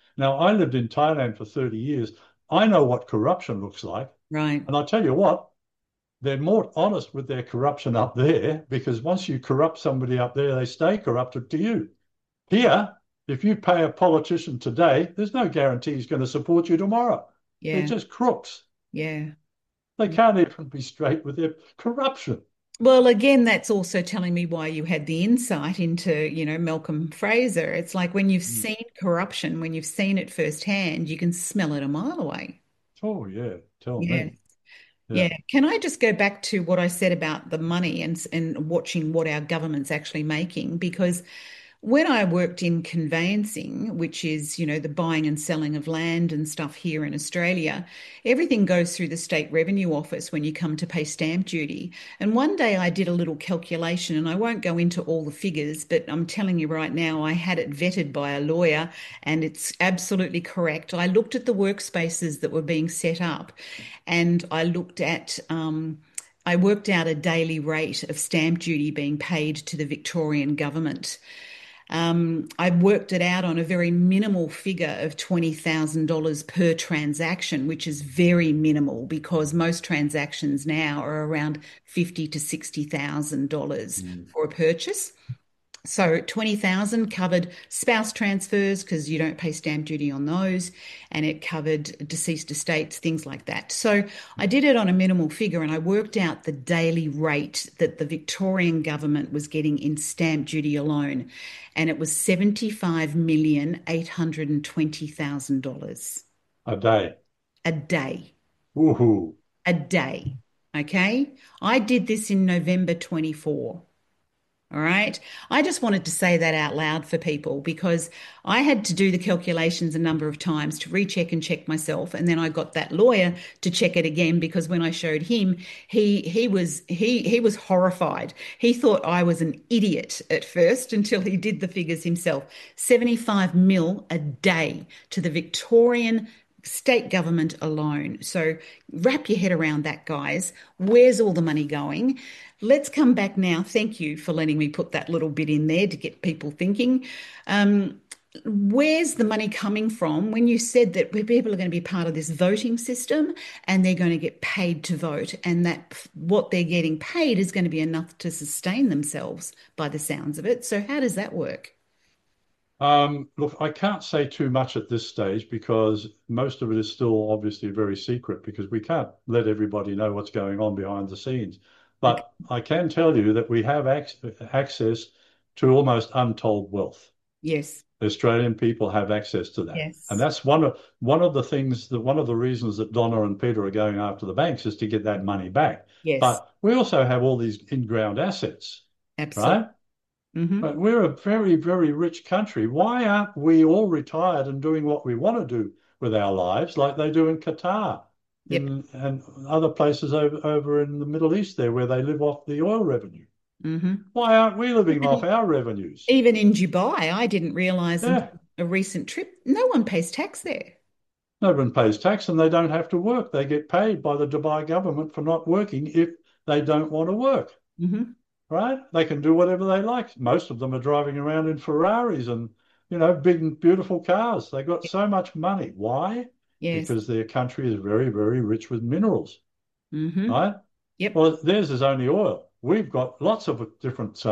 Speaker 3: Now, I lived in Thailand for 30 years. I know what corruption looks like.
Speaker 2: Right.
Speaker 3: And I tell you what, they're more honest with their corruption up there because once you corrupt somebody up there, they stay corrupted to you. Here, if you pay a politician today, there's no guarantee he's going to support you tomorrow. They're
Speaker 2: Yeah.
Speaker 3: just crooks.
Speaker 2: Yeah.
Speaker 3: They can't even be straight with their corruption.
Speaker 2: Well, again, that's also telling me why you had the insight into, Malcolm Fraser. It's like when you've
Speaker 3: Mm.
Speaker 2: seen corruption, when you've seen it firsthand, you can smell it a mile away.
Speaker 3: Oh, yeah. Tell
Speaker 2: Yeah.
Speaker 3: me.
Speaker 2: Yeah.
Speaker 3: Yeah.
Speaker 2: Can I just go back to what I said about the money and watching what our government's actually making? Because when I worked in conveyancing, which is, the buying and selling of land and stuff here in Australia, everything goes through the State Revenue Office when you come to pay stamp duty. And one day I did a little calculation, and I won't go into all the figures, but I'm telling you right now, I had it vetted by a lawyer, and it's absolutely correct. I looked at the workspaces that were being set up, and I worked out a daily rate of stamp duty being paid to the Victorian government. I worked it out on a very minimal figure of $20,000 per transaction, which is very minimal because most transactions now are around $50,000 to $60,000
Speaker 3: Mm.
Speaker 2: for a purchase. So 20,000 covered spouse transfers because you don't pay stamp duty on those, and it covered deceased estates, things like that. So I did it on a minimal figure and I worked out the daily rate that the Victorian government was getting in stamp duty alone, and it was $75,820,000
Speaker 3: A day.
Speaker 2: a day.
Speaker 3: Woohoo.
Speaker 2: A day. Okay. I did this in November 24. All right. I just wanted to say that out loud for people because I had to do the calculations a number of times to recheck and check myself. And then I got that lawyer to check it again because when I showed him, he was horrified. He thought I was an idiot at first until he did the figures himself. 75 mil a day to the Victorian state government alone. So wrap your head around that, guys. Where's all the money going? Let's come back now. Thank you for letting me put that little bit in there to get people thinking. Where's the money coming from when you said that people are going to be part of this voting system and they're going to get paid to vote, and that what they're getting paid is going to be enough to sustain themselves by the sounds of it? So how does that work?
Speaker 3: Look, I can't say too much at this stage because most of it is still obviously very secret because we can't let everybody know what's going on behind the scenes.
Speaker 2: Okay.
Speaker 3: But I can tell you that we have access to almost untold wealth.
Speaker 2: Yes.
Speaker 3: The Australian people have access to that. And
Speaker 2: Yes.
Speaker 3: that's one of the things that one of the reasons that Donna and Peter are going after the banks is to get that money back.
Speaker 2: Yes.
Speaker 3: But we also have all these in-ground assets,
Speaker 2: Absolutely.
Speaker 3: right?
Speaker 2: Hmm.
Speaker 3: But we're a very, very rich country. Why aren't we all retired and doing what we want to do with our lives like they do in Qatar
Speaker 2: Yep.
Speaker 3: and other places over in the Middle East there where they live off the oil revenue?
Speaker 2: Hmm.
Speaker 3: Why aren't we living off our revenues?
Speaker 2: Even in Dubai, I didn't realize until
Speaker 3: Yeah,
Speaker 2: a recent trip, no one pays tax there.
Speaker 3: no one pays tax and they don't have to work. They get paid by the Dubai government for not working if they don't want to work.
Speaker 2: Hmm.
Speaker 3: Right? They can do whatever they like. Most of them are driving around in Ferraris and, big and beautiful cars. They got so much money. Why?
Speaker 2: Yes.
Speaker 3: Because their country is very, very rich with minerals,
Speaker 2: Hmm.
Speaker 3: right?
Speaker 2: Yep.
Speaker 3: Well, theirs is only oil. We've got lots of different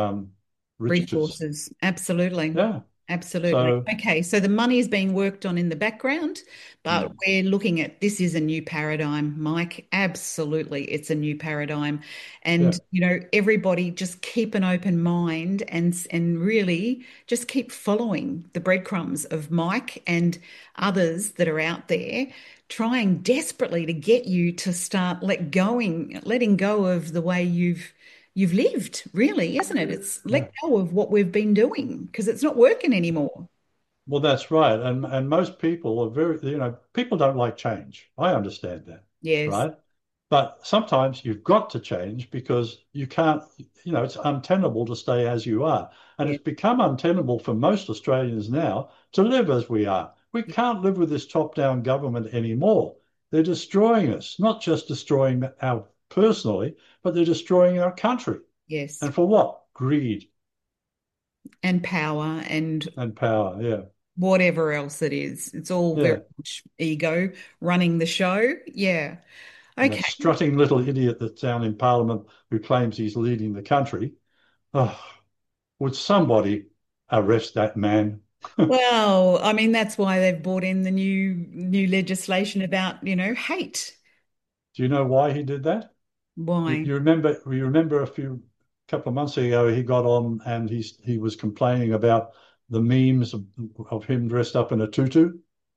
Speaker 3: riches.
Speaker 2: Resources. Absolutely.
Speaker 3: Yeah.
Speaker 2: Absolutely.
Speaker 3: So,
Speaker 2: Okay, so the money is being worked on in the background, but
Speaker 3: mm,
Speaker 2: we're looking at this is a new paradigm, Mike. Absolutely, it's a new paradigm.
Speaker 3: yeah.
Speaker 2: And everybody just keep an open mind and really just keep following the breadcrumbs of Mike and others that are out there trying desperately to get you to start letting go of the way you've lived, really, isn't it? It's
Speaker 3: Yeah.
Speaker 2: let go of what we've been doing because it's not working anymore.
Speaker 3: Well, that's right. And most people are very, people don't like change. I understand that,
Speaker 2: Yes,
Speaker 3: right? But sometimes you've got to change because you can't, it's untenable to stay as you are. And
Speaker 2: yes,
Speaker 3: it's become untenable for most Australians now to live as we are. We can't live with this top-down government anymore. They're destroying us, not just destroying our personally, but they're destroying our country.
Speaker 2: yes.
Speaker 3: And for what? Greed
Speaker 2: And power and
Speaker 3: and power. Yeah.
Speaker 2: whatever else it is. It's all very
Speaker 3: Yeah.
Speaker 2: much ego running the show. Yeah.
Speaker 3: And that
Speaker 2: Okay.
Speaker 3: strutting little idiot that's down in Parliament who claims he's leading the country. Oh, would somebody arrest that man?
Speaker 2: Well, I mean, that's why they've brought in the new legislation about, hate.
Speaker 3: Do you know why he did that? You,
Speaker 2: Why?
Speaker 3: you remember you remember a few couple of months ago he got on and he was complaining about the memes of him dressed up in a tutu.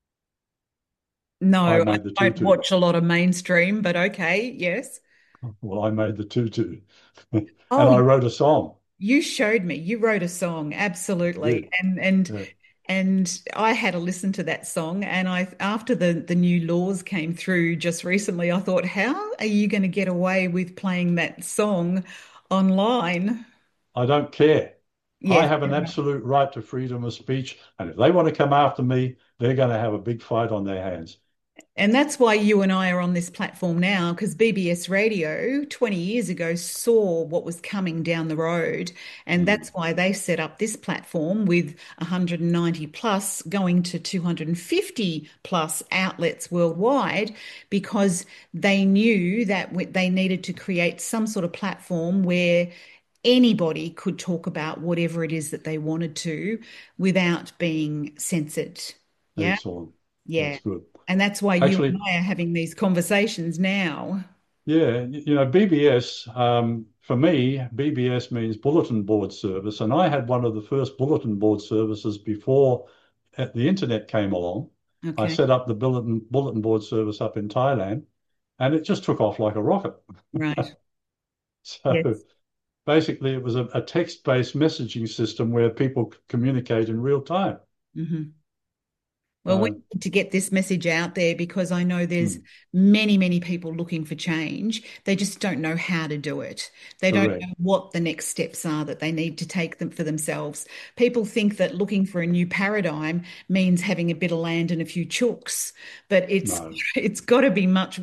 Speaker 3: I
Speaker 2: No, I
Speaker 3: made the
Speaker 2: don't
Speaker 3: tutu.
Speaker 2: watch a lot of mainstream, but okay, yes.
Speaker 3: Well, I made the tutu. And
Speaker 2: Oh,
Speaker 3: I wrote a song.
Speaker 2: you showed me. You wrote a song,
Speaker 3: I
Speaker 2: absolutely.
Speaker 3: did.
Speaker 2: And
Speaker 3: Yeah.
Speaker 2: and I had a listen to that song, and I after the new laws came through just recently, I thought, how are you going to get away with playing that song online?
Speaker 3: I don't care. I
Speaker 2: Yes.
Speaker 3: have an absolute right to freedom of speech. And if they want to come after me, they're going to have a big fight on their hands.
Speaker 2: And that's why you and I are on this platform now, because BBS Radio 20 years ago saw what was coming down the road. And
Speaker 3: Mm.
Speaker 2: that's why they set up this platform with 190 plus going to 250 plus outlets worldwide, because they knew that they needed to create some sort of platform where anybody could talk about whatever it is that they wanted to without being censored. Yeah.
Speaker 3: Excellent.
Speaker 2: Yeah.
Speaker 3: That's good.
Speaker 2: And that's why you and
Speaker 3: Actually,
Speaker 2: I are having these conversations now.
Speaker 3: yeah, BBS, for me, BBS means Bulletin Board Service. And I had one of the first bulletin board services before the internet came along. I
Speaker 2: Okay.
Speaker 3: set up the bulletin board service up in Thailand, and it just took off like a rocket.
Speaker 2: Right.
Speaker 3: So
Speaker 2: Yes.
Speaker 3: basically, it was a text-based messaging system where people could communicate in real time.
Speaker 2: Hmm. Well, we
Speaker 3: Uh,
Speaker 2: need to get this message out there because I know there's
Speaker 3: hmm,
Speaker 2: many, many people looking for change. They just don't know how to do it. They don't know
Speaker 3: correct.
Speaker 2: what the next steps are that they need to take them for themselves. People think that looking for a new paradigm means having a bit of land and a few chooks, but it's
Speaker 3: No.
Speaker 2: it's got to be much.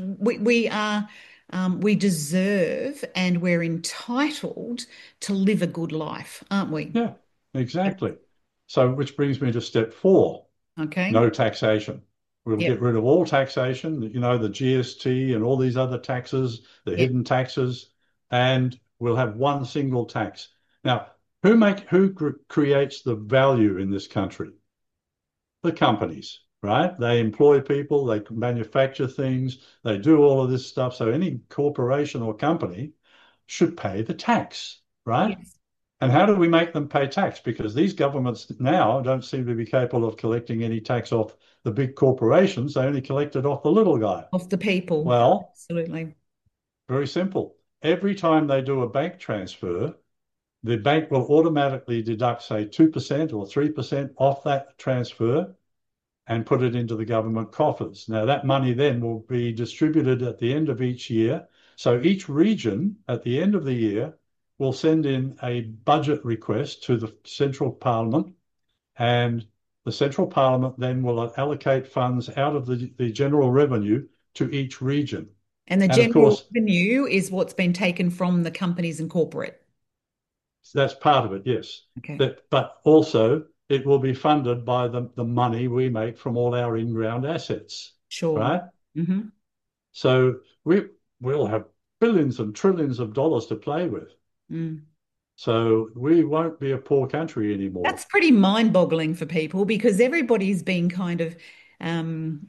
Speaker 2: We deserve and we're entitled to live a good life, aren't we?
Speaker 3: Yeah, exactly. So, which brings me to step four.
Speaker 2: Okay.
Speaker 3: No taxation. We'll
Speaker 2: Yep.
Speaker 3: get rid of all taxation, the GST and all these other taxes, the
Speaker 2: Yep.
Speaker 3: hidden taxes, and we'll have one single tax. Now, who creates the value in this country? The companies, right? They employ people, they manufacture things, they do all of this stuff. So any corporation or company should pay the tax, right?
Speaker 2: Yes.
Speaker 3: And how do we make them pay tax? Because these governments now don't seem to be capable of collecting any tax off the big corporations. They only collect it off the little guy.
Speaker 2: Of the people.
Speaker 3: Well,
Speaker 2: Absolutely.
Speaker 3: very simple. Every time they do a bank transfer, the bank will automatically deduct, say, 2% or 3% off that transfer and put it into the government coffers. Now, that money then will be distributed at the end of each year. So each region at the end of the year will send in a budget request to the central parliament, and the central parliament then will allocate funds out of the general revenue to each region.
Speaker 2: And the
Speaker 3: And of
Speaker 2: general
Speaker 3: course,
Speaker 2: revenue is what's been taken from the companies and corporate.
Speaker 3: that's part of it, yes.
Speaker 2: Okay.
Speaker 3: But also, it will be funded by the money we make from all our in-ground assets,
Speaker 2: Sure.
Speaker 3: right?
Speaker 2: Hmm.
Speaker 3: So we'll have billions and trillions of dollars to play with.
Speaker 2: Mm.
Speaker 3: So we won't be a poor country anymore.
Speaker 2: That's pretty mind-boggling for people because everybody's been kind of um,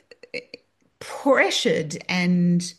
Speaker 2: pressured and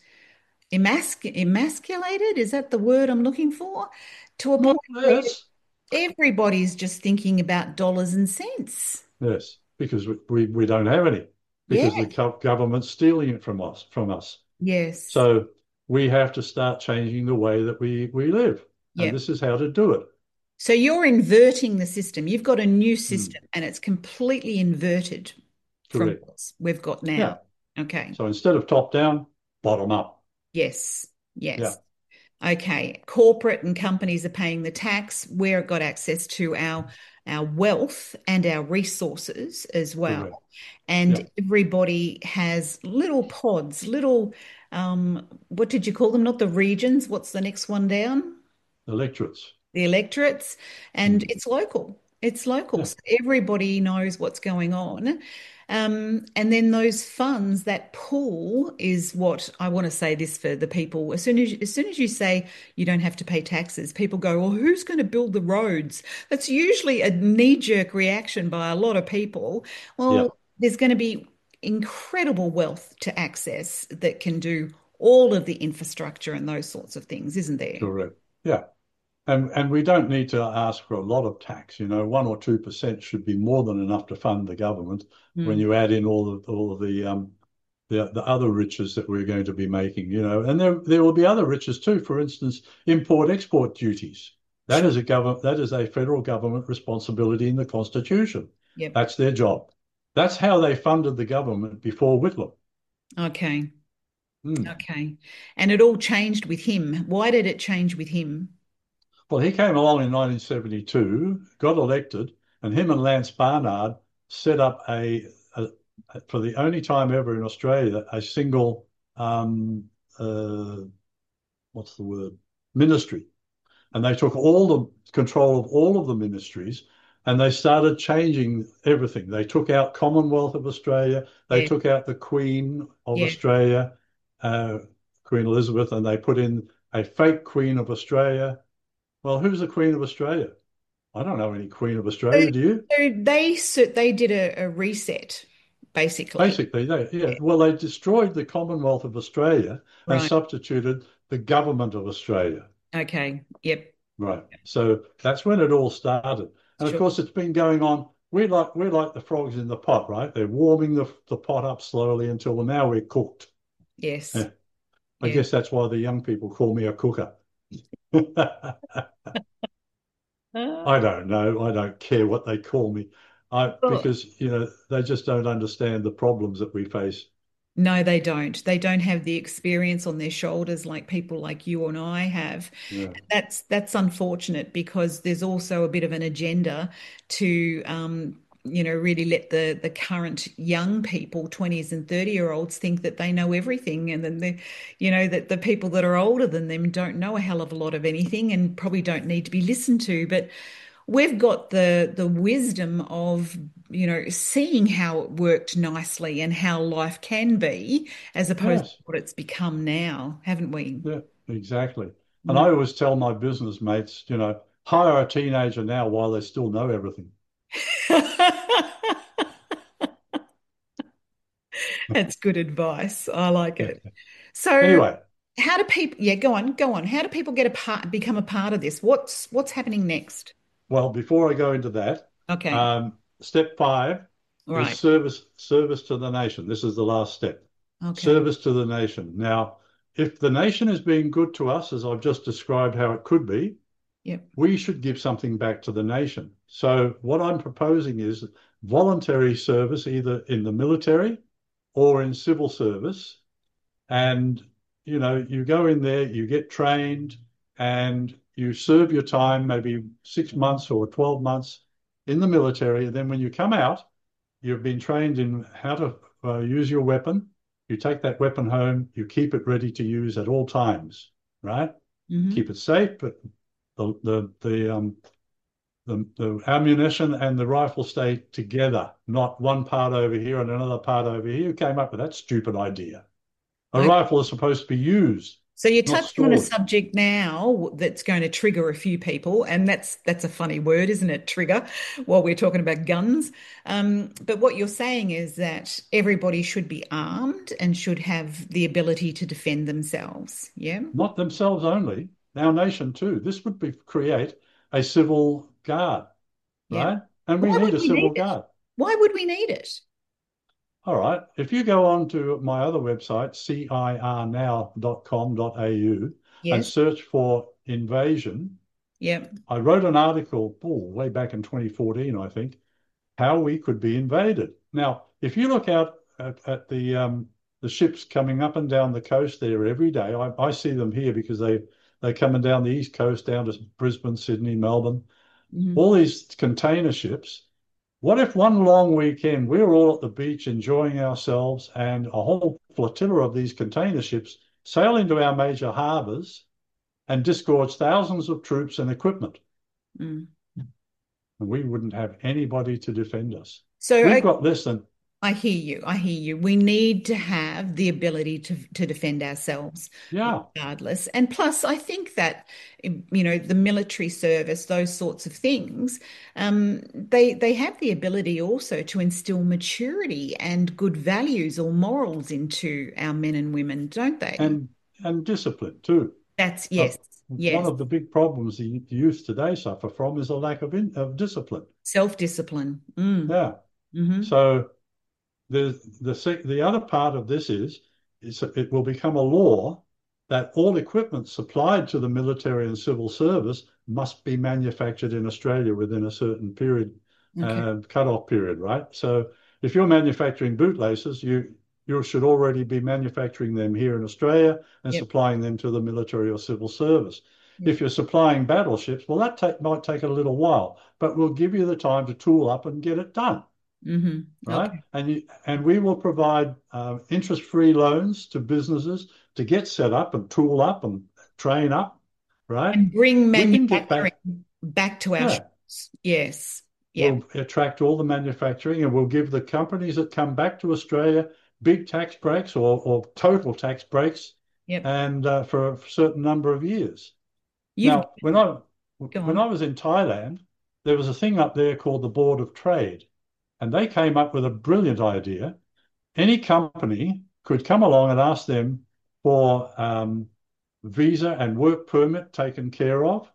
Speaker 2: emasculated. Is that the word I'm looking for? To a
Speaker 3: Well,
Speaker 2: point where
Speaker 3: yes,
Speaker 2: everybody's just thinking about dollars and cents.
Speaker 3: yes, because we don't have any,
Speaker 2: Yeah.
Speaker 3: because the government's stealing it from us.
Speaker 2: Yes.
Speaker 3: So we have to start changing the way that we live. And
Speaker 2: Yeah.
Speaker 3: this is how to do it.
Speaker 2: So you're inverting the system. You've got a new
Speaker 3: Mm,
Speaker 2: system and it's completely inverted from
Speaker 3: correct.
Speaker 2: what we've got now.
Speaker 3: Yeah.
Speaker 2: Okay.
Speaker 3: So instead of top down, bottom up.
Speaker 2: Yes.
Speaker 3: Yeah.
Speaker 2: Yes. Okay. Corporate and companies are paying the tax. We've got access to our wealth and our resources as well.
Speaker 3: Correct. Yeah.
Speaker 2: And everybody has little pods, little what did you call them? Not the regions. What's the next one down?
Speaker 3: Electorates.
Speaker 2: The electorates, and
Speaker 3: Mm,
Speaker 2: it's local. It's local,
Speaker 3: Yeah,
Speaker 2: so everybody knows what's going on. And then those funds, that pool is what I want to say this for the people. As soon as you say you don't have to pay taxes, people go, well, who's going to build the roads? That's usually a knee-jerk reaction by a lot of people.
Speaker 3: yeah,
Speaker 2: Well, there's going to be incredible wealth to access that can do all of the infrastructure and those sorts of things, isn't there?
Speaker 3: correct. Yeah. And we don't need to ask for a lot of tax. 1 or 2% should be more than enough to fund the government when
Speaker 2: Mm.
Speaker 3: you add in all of the other riches that we're going to be making. And there will be other riches too. For instance, import-export duties.
Speaker 2: Sure.
Speaker 3: That is a federal government responsibility in the Constitution.
Speaker 2: Yep.
Speaker 3: That's their job. That's how they funded the government before Whitlam.
Speaker 2: Okay.
Speaker 3: Hmm.
Speaker 2: Okay. And it all changed with him. Why did it change with him?
Speaker 3: Well, he came along in 1972, got elected, and him and Lance Barnard set up for the only time ever in Australia, a single, uh, what's the word, ministry. And they took all the control of all of the ministries and they started changing everything. They took out Commonwealth of Australia, they
Speaker 2: Yeah.
Speaker 3: took out the Queen of
Speaker 2: Yeah.
Speaker 3: Australia, uh, Queen Elizabeth, and they put in a fake Queen of Australia. Well, who's the Queen of Australia? I don't know any Queen of
Speaker 2: So,
Speaker 3: Australia, do you?
Speaker 2: so they did a reset, basically.
Speaker 3: Basically, yeah.
Speaker 2: Yeah.
Speaker 3: Well, they destroyed the Commonwealth of Australia and
Speaker 2: Right.
Speaker 3: substituted the Government of Australia.
Speaker 2: Okay. Yep.
Speaker 3: Right. So that's when it all started. And of
Speaker 2: Sure.
Speaker 3: course, it's been going on. We're like the frogs in the pot, right? They're warming the pot up slowly until now we're cooked.
Speaker 2: Yes.
Speaker 3: Yeah. I
Speaker 2: Yeah.
Speaker 3: guess that's why the young people call me a cooker. I
Speaker 2: Uh,
Speaker 3: don't know. I don't care what they call me.
Speaker 2: well,
Speaker 3: Because they just don't understand the problems that we face.
Speaker 2: no, they don't. They don't have the experience on their shoulders like people like you and I have.
Speaker 3: Yeah.
Speaker 2: That's unfortunate because there's also a bit of an agenda to really let the current young people, 20s and 30-year-olds, think that they know everything, and then that the people that are older than them don't know a hell of a lot of anything and probably don't need to be listened to. But we've got the wisdom of seeing how it worked nicely and how life can be as opposed to
Speaker 3: Yes.
Speaker 2: what it's become now, haven't we?
Speaker 3: Yeah, exactly. And
Speaker 2: Mm.
Speaker 3: I always tell my business mates, hire a teenager now while they still know everything.
Speaker 2: That's good advice. I like
Speaker 3: Yeah.
Speaker 2: it. So,
Speaker 3: Anyway,
Speaker 2: how do people, yeah, go on. How do people become a part of this? What's happening next?
Speaker 3: well, before I go into that,
Speaker 2: Okay.
Speaker 3: step 5
Speaker 2: All
Speaker 3: is
Speaker 2: right.
Speaker 3: service to the nation. This is the last step.
Speaker 2: Okay.
Speaker 3: Service to the nation. Now, if the nation is being good to us, as I've just described how it could be,
Speaker 2: Yep.
Speaker 3: we should give something back to the nation. So what I'm proposing is voluntary service, either in the military or in civil service. And, you go in there, you get trained, and you serve your time, maybe 6 months or 12 months in the military. And then when you come out, you've been trained in how to use your weapon. You take that weapon home, you keep it ready to use at all times, right?
Speaker 2: Hmm.
Speaker 3: Keep it safe, but the ammunition and the rifle stay together, not one part over here and another part over here. Who came up with that stupid idea? A
Speaker 2: Okay.
Speaker 3: rifle is supposed to be used,
Speaker 2: So you're
Speaker 3: not
Speaker 2: touching on a
Speaker 3: stored.
Speaker 2: subject now that's going to trigger a few people, and that's a funny word, isn't it? Trigger, while we're talking about guns. But what you're saying is that everybody should be armed and should have the ability to defend themselves. Yeah.
Speaker 3: Not themselves only, our nation too. This would create a civil guard,
Speaker 2: Yeah.
Speaker 3: right? And we
Speaker 2: Why
Speaker 3: need
Speaker 2: would
Speaker 3: a
Speaker 2: we need
Speaker 3: civil
Speaker 2: it?
Speaker 3: guard.
Speaker 2: Why would we need it?
Speaker 3: All right. If you go on to my other website, cirnow.com.au, and
Speaker 2: Yes.
Speaker 3: search for invasion,
Speaker 2: Yeah.
Speaker 3: I wrote an article, way back in 2014, I think, how we could be invaded. Now, if you look out at the ships coming up and down the coast there every day, I see them here because they're coming down the east coast down to Brisbane, Sydney, Melbourne,
Speaker 2: Mhm.
Speaker 3: all these container ships. What if one long weekend we were all at the beach enjoying ourselves and a whole flotilla of these container ships sail into our major harbours and disgorge thousands of troops and equipment?
Speaker 2: Mm.
Speaker 3: and we wouldn't have anybody to defend us.
Speaker 2: So
Speaker 3: We've got less than,
Speaker 2: I hear you. I hear you. We need to have the ability to defend ourselves
Speaker 3: yeah.
Speaker 2: regardless. And plus, I think that, the military service, those sorts of things, they have the ability also to instill maturity and good values or morals into our men and women, don't they?
Speaker 3: and and discipline too.
Speaker 2: That's
Speaker 3: Uh,
Speaker 2: yes,
Speaker 3: one
Speaker 2: yes.
Speaker 3: of the big problems the youth today suffer from is a lack of discipline.
Speaker 2: Self-discipline. Mm.
Speaker 3: Yeah.
Speaker 2: Hmm.
Speaker 3: So the other part of this is it will become a law that all equipment supplied to the military and civil service must be manufactured in Australia within a certain period,
Speaker 2: Okay.
Speaker 3: cut-off period, right? So if you're manufacturing bootlaces, you should already be manufacturing them here in Australia and
Speaker 2: Yep.
Speaker 3: supplying them to the military or civil service.
Speaker 2: Yep.
Speaker 3: If you're supplying battleships, well, might take a little while, but we'll give you the time to tool up and get it done,
Speaker 2: Hmm.
Speaker 3: right?
Speaker 2: Okay.
Speaker 3: And we will provide interest-free loans to businesses to get set up and tool up and train up, right?
Speaker 2: And bring
Speaker 3: We can get
Speaker 2: manufacturing
Speaker 3: back,
Speaker 2: back to our
Speaker 3: yeah.
Speaker 2: shores. Yes. Yeah.
Speaker 3: We'll attract all the manufacturing and we'll give the companies that come back to Australia big tax breaks or total tax breaks
Speaker 2: Yep.
Speaker 3: and for a certain number of years.
Speaker 2: You've
Speaker 3: Now, when I
Speaker 2: Go
Speaker 3: when
Speaker 2: on.
Speaker 3: I was in Thailand, there was a thing up there called the Board of Trade, and they came up with a brilliant idea. Any company could come along and ask them for visa and work permit taken care of,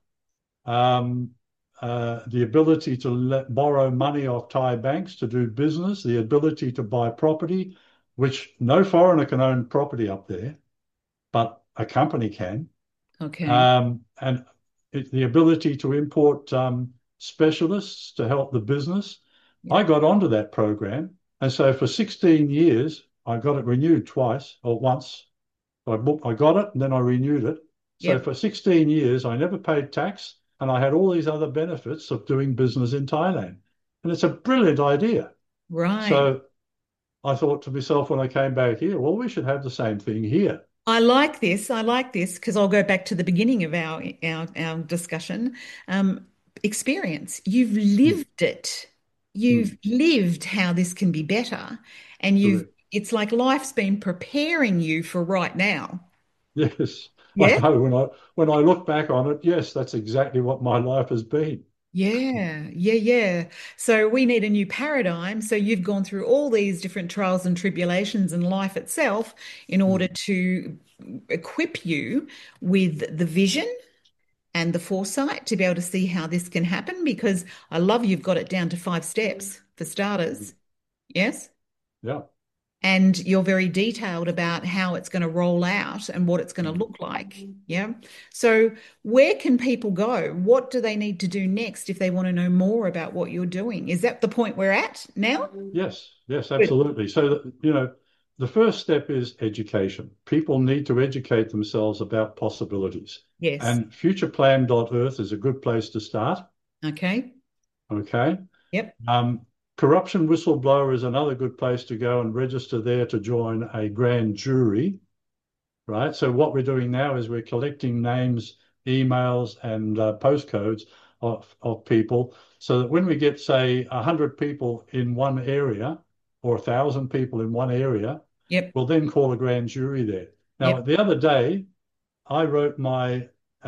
Speaker 3: um, the ability to borrow money off Thai banks to do business, the ability to buy property, which no foreigner can own property up there, but a company can,
Speaker 2: Okay.
Speaker 3: and the ability to import specialists to help the business. I
Speaker 2: Yep.
Speaker 3: got onto that program, and so for 16 years, I got it renewed twice or once. I got it and then I renewed it. So
Speaker 2: Yep.
Speaker 3: for 16 years, I never paid tax and I had all these other benefits of doing business in Thailand. And it's a brilliant idea.
Speaker 2: Right.
Speaker 3: So I thought to myself when I came back here, well, we should have the same thing here.
Speaker 2: I like this. I like this because I'll go back to the beginning of our discussion. Um, Experience. You've
Speaker 3: Mm,
Speaker 2: lived it. You've
Speaker 3: mm,
Speaker 2: lived how this can be better, and
Speaker 3: correct.
Speaker 2: it's like life's been preparing you for right now.
Speaker 3: Yes, I
Speaker 2: Yeah.
Speaker 3: know. When I look back on it, yes, that's exactly what my life has been.
Speaker 2: Yeah, yeah, yeah. So we need a new paradigm. So you've gone through all these different trials and tribulations in life itself in order
Speaker 3: Mm,
Speaker 2: to equip you with the vision and the foresight to be able to see how this can happen. Because I love you've got it down to 5 steps for
Speaker 3: mm.
Speaker 2: starters. Yes.
Speaker 3: Yeah.
Speaker 2: And you're very detailed about how it's going to roll out and what it's going to
Speaker 3: Mm.
Speaker 2: look like. Yeah. So, where can people go? What do they need to do next if they want to know more about what you're doing? Is that the point we're at now?
Speaker 3: Yes, yes,
Speaker 2: Good.
Speaker 3: absolutely. So, the first step is education. People need to educate themselves about possibilities.
Speaker 2: Yes.
Speaker 3: And futureplan.earth is a good place to start.
Speaker 2: Okay.
Speaker 3: Okay.
Speaker 2: Yep.
Speaker 3: Corruption Whistleblower is another good place to go and register there to join a grand jury, right? So, what we're doing now is we're collecting names, emails, and postcodes of people so that when we get, say, 100 people in one area or 1,000 people in one area,
Speaker 2: Yep.
Speaker 3: we'll then call a grand jury there. Now,
Speaker 2: Yep.
Speaker 3: the other day, I wrote my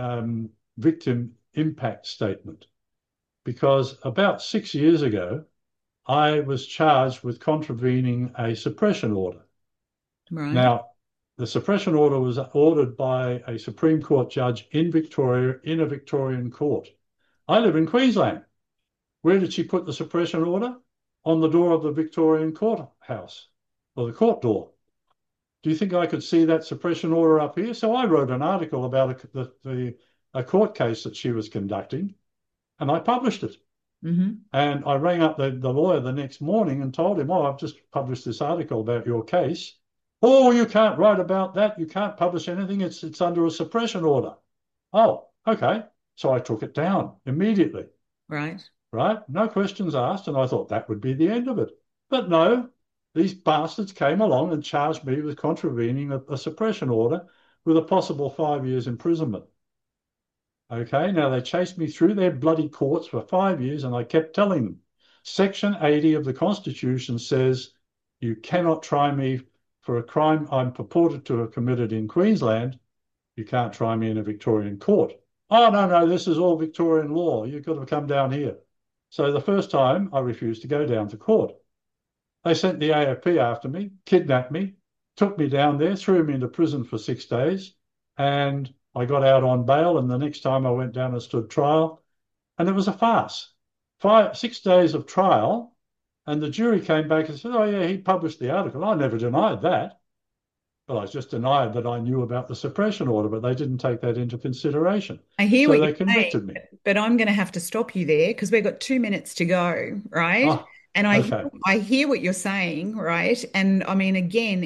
Speaker 3: victim impact statement because about 6 years ago, I was charged with contravening a suppression order.
Speaker 2: Right.
Speaker 3: Now, the suppression order was ordered by a Supreme Court judge in Victoria in a Victorian court. I live in Queensland. Where did she put the suppression order? On the door of the Victorian courthouse or the court door. Do you think I could see that suppression order up here? So I wrote an article about a court case that she was conducting and I published it.
Speaker 2: Hmm.
Speaker 3: And I rang up the lawyer the next morning and told him, oh, I've just published this article about your case. Oh, you can't write about that. You can't publish anything. It's under a suppression order. Oh, okay. So I took it down immediately,
Speaker 2: Right.
Speaker 3: right? No questions asked. And I thought that would be the end of it. But no, these bastards came along and charged me with contravening a suppression order with a possible 5 years imprisonment. Okay, now they chased me through their bloody courts for 5 years, and I kept telling them, Section 80 of the Constitution says you cannot try me for a crime I'm purported to have committed in Queensland. You can't try me in a Victorian court. Oh, no, no, this is all Victorian law. You've got to come down here. So the first time I refused to go down to court. They sent the AFP after me, kidnapped me, took me down there, threw me into prison for 6 days, and I got out on bail. And the next time I went down and stood trial, and it was a farce. 6 days of trial, and the jury came back and said, "Oh yeah, he published the article." I never denied that. Well, I just denied that I knew about the suppression order, but they didn't take that into consideration.
Speaker 2: I hear
Speaker 3: So
Speaker 2: what
Speaker 3: they
Speaker 2: you're saying,
Speaker 3: convicted me.
Speaker 2: but I'm going to have to stop you there because we've got 2 minutes to go, right?
Speaker 3: Oh,
Speaker 2: And
Speaker 3: okay.
Speaker 2: I hear what you're saying, right? And I mean, again,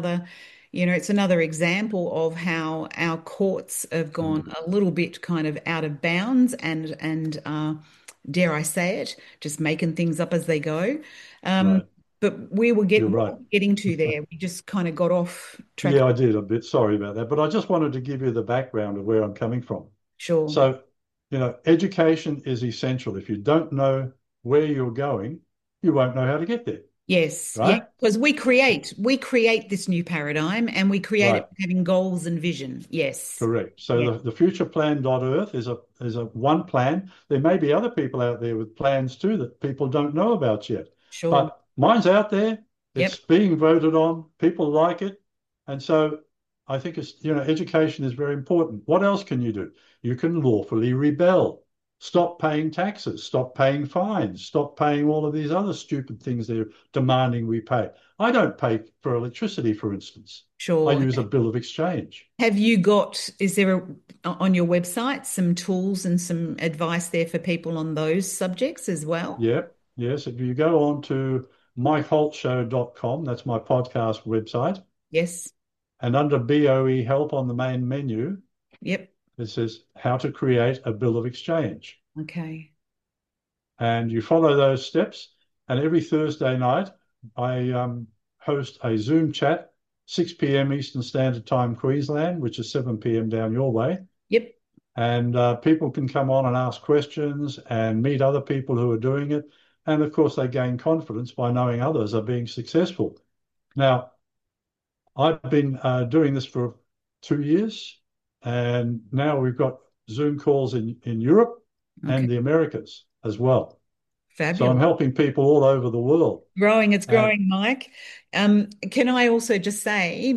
Speaker 2: it's another example of how our courts have gone
Speaker 3: Mm,
Speaker 2: a little bit kind of out of bounds and dare I say it, just making things up as they go. Um,
Speaker 3: no,
Speaker 2: but we were
Speaker 3: you're right.
Speaker 2: getting to there. We just kind of got off track.
Speaker 3: Yeah, I did a bit. Sorry about that. But I just wanted to give you the background of where I'm coming from.
Speaker 2: Sure.
Speaker 3: So, education is essential. If you don't know where you're going, you won't know how to get there,
Speaker 2: Yes, yeah,
Speaker 3: right?
Speaker 2: because we create this new paradigm and we create it
Speaker 3: Right.
Speaker 2: having goals and vision. Yes.
Speaker 3: Correct.
Speaker 2: Yeah,
Speaker 3: So the future plan.earth is a one plan. There may be other people out there with plans too that people don't know about yet.
Speaker 2: sure.
Speaker 3: But mine's out there. It's
Speaker 2: Yep,
Speaker 3: being voted on. People like it. And so I think education is very important. What else can you do? You can lawfully rebel. Stop paying taxes, stop paying fines, stop paying all of these other stupid things they're demanding we pay. I don't pay for electricity, for instance. I
Speaker 2: sure.
Speaker 3: use a bill of exchange.
Speaker 2: Is there on your website some tools and some advice there for people on those subjects as well?
Speaker 3: Yep. Yes. If you go on to myholtshow.com, that's my podcast website,
Speaker 2: Yes.
Speaker 3: and under BOE help on the main menu,
Speaker 2: Yep.
Speaker 3: it says how to create a bill of exchange.
Speaker 2: Okay.
Speaker 3: And you follow those steps. And every Thursday night, I host a Zoom chat, 6 p.m. Eastern Standard Time, Queensland, which is 7 p.m. down your way.
Speaker 2: Yep.
Speaker 3: And people can come on and ask questions and meet other people who are doing it. And of course, they gain confidence by knowing others are being successful. Now, I've been doing this for 2 years, and now we've got Zoom calls in Europe
Speaker 2: Okay.
Speaker 3: and the Americas as well. So I'm
Speaker 2: Fabulous.
Speaker 3: helping people all over the world.
Speaker 2: It's
Speaker 3: And
Speaker 2: growing, Mike. Can I also just say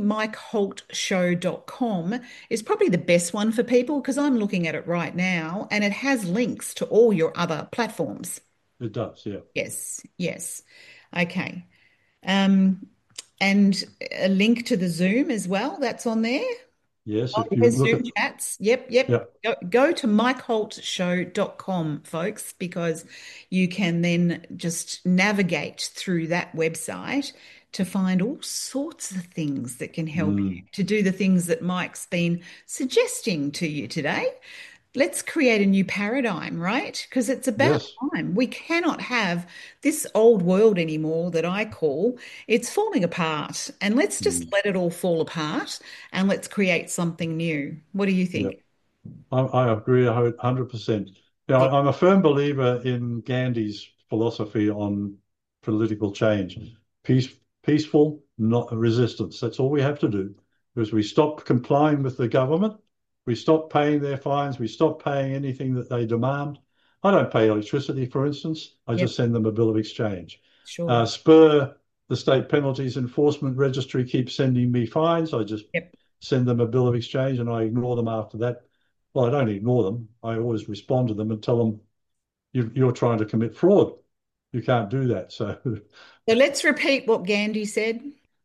Speaker 2: MikeHoltShow.com is probably the best one for people because I'm looking at it right now and it has links to all your other platforms.
Speaker 3: it does, yeah.
Speaker 2: Yes, yes. Okay. Um, and a link to the Zoom as well, that's on there.
Speaker 3: Yes,
Speaker 2: Oh,
Speaker 3: if you
Speaker 2: there's
Speaker 3: look at,
Speaker 2: Zoom chats. Yep, yep.
Speaker 3: yeah,
Speaker 2: Go to MikeHoltShow.com, folks, because you can then just navigate through that website to find all sorts of things that can help you
Speaker 3: mm,
Speaker 2: to do the things that Mike's been suggesting to you today. Let's create a new paradigm, right? Because it's about
Speaker 3: yes,
Speaker 2: time. We cannot have this old world anymore that I call it's falling apart. And let's just
Speaker 3: mm,
Speaker 2: let it all fall apart and let's create something new. What do you
Speaker 3: yeah.
Speaker 2: think?
Speaker 3: I agree 100%.
Speaker 2: Yeah.
Speaker 3: I'm a firm believer in Gandhi's philosophy on political change. Peace, Peaceful, not resistance. That's all we have to do. Because we stop complying with the government, we stop paying their fines, we stop paying anything that they demand. I don't pay electricity, for instance. I
Speaker 2: Yep.
Speaker 3: just send them a bill of exchange.
Speaker 2: Sure.
Speaker 3: Spur, the State Penalties Enforcement Registry keeps sending me fines. I just
Speaker 2: Yep.
Speaker 3: send them a bill of exchange and I ignore them after that. Well, I don't ignore them. I always respond to them and tell them you're trying to commit fraud. You can't do that. So
Speaker 2: So let's repeat what Gandhi said.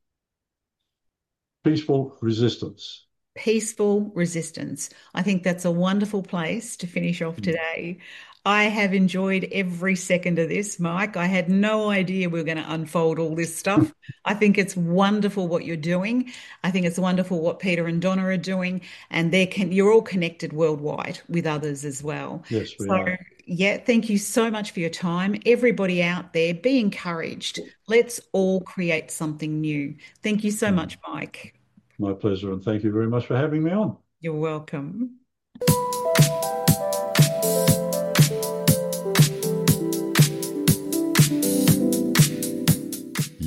Speaker 3: peaceful resistance.
Speaker 2: Peaceful resistance. I think that's a wonderful place to finish off
Speaker 3: Mm.
Speaker 2: today. I have enjoyed every second of this, Mike. I had no idea we were going to unfold all this stuff. I think it's wonderful what you're doing. I think it's wonderful what Peter and Donna are doing, and you're all connected worldwide with others as well.
Speaker 3: Yes, we
Speaker 2: So,
Speaker 3: are.
Speaker 2: yeah, thank you so much for your time. Everybody out there, be encouraged. Let's all create something new. Thank you so
Speaker 3: Mm.
Speaker 2: much, Mike.
Speaker 3: My pleasure. And thank you very much for having me on.
Speaker 2: You're welcome.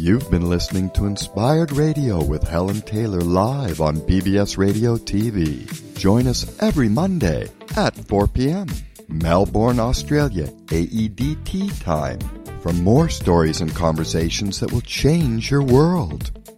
Speaker 1: You've been listening to Inspired Radio with Helen Taylor live on PBS Radio TV. Join us every Monday at 4 p.m. Melbourne, Australia, AEDT time for more stories and conversations that will change your world.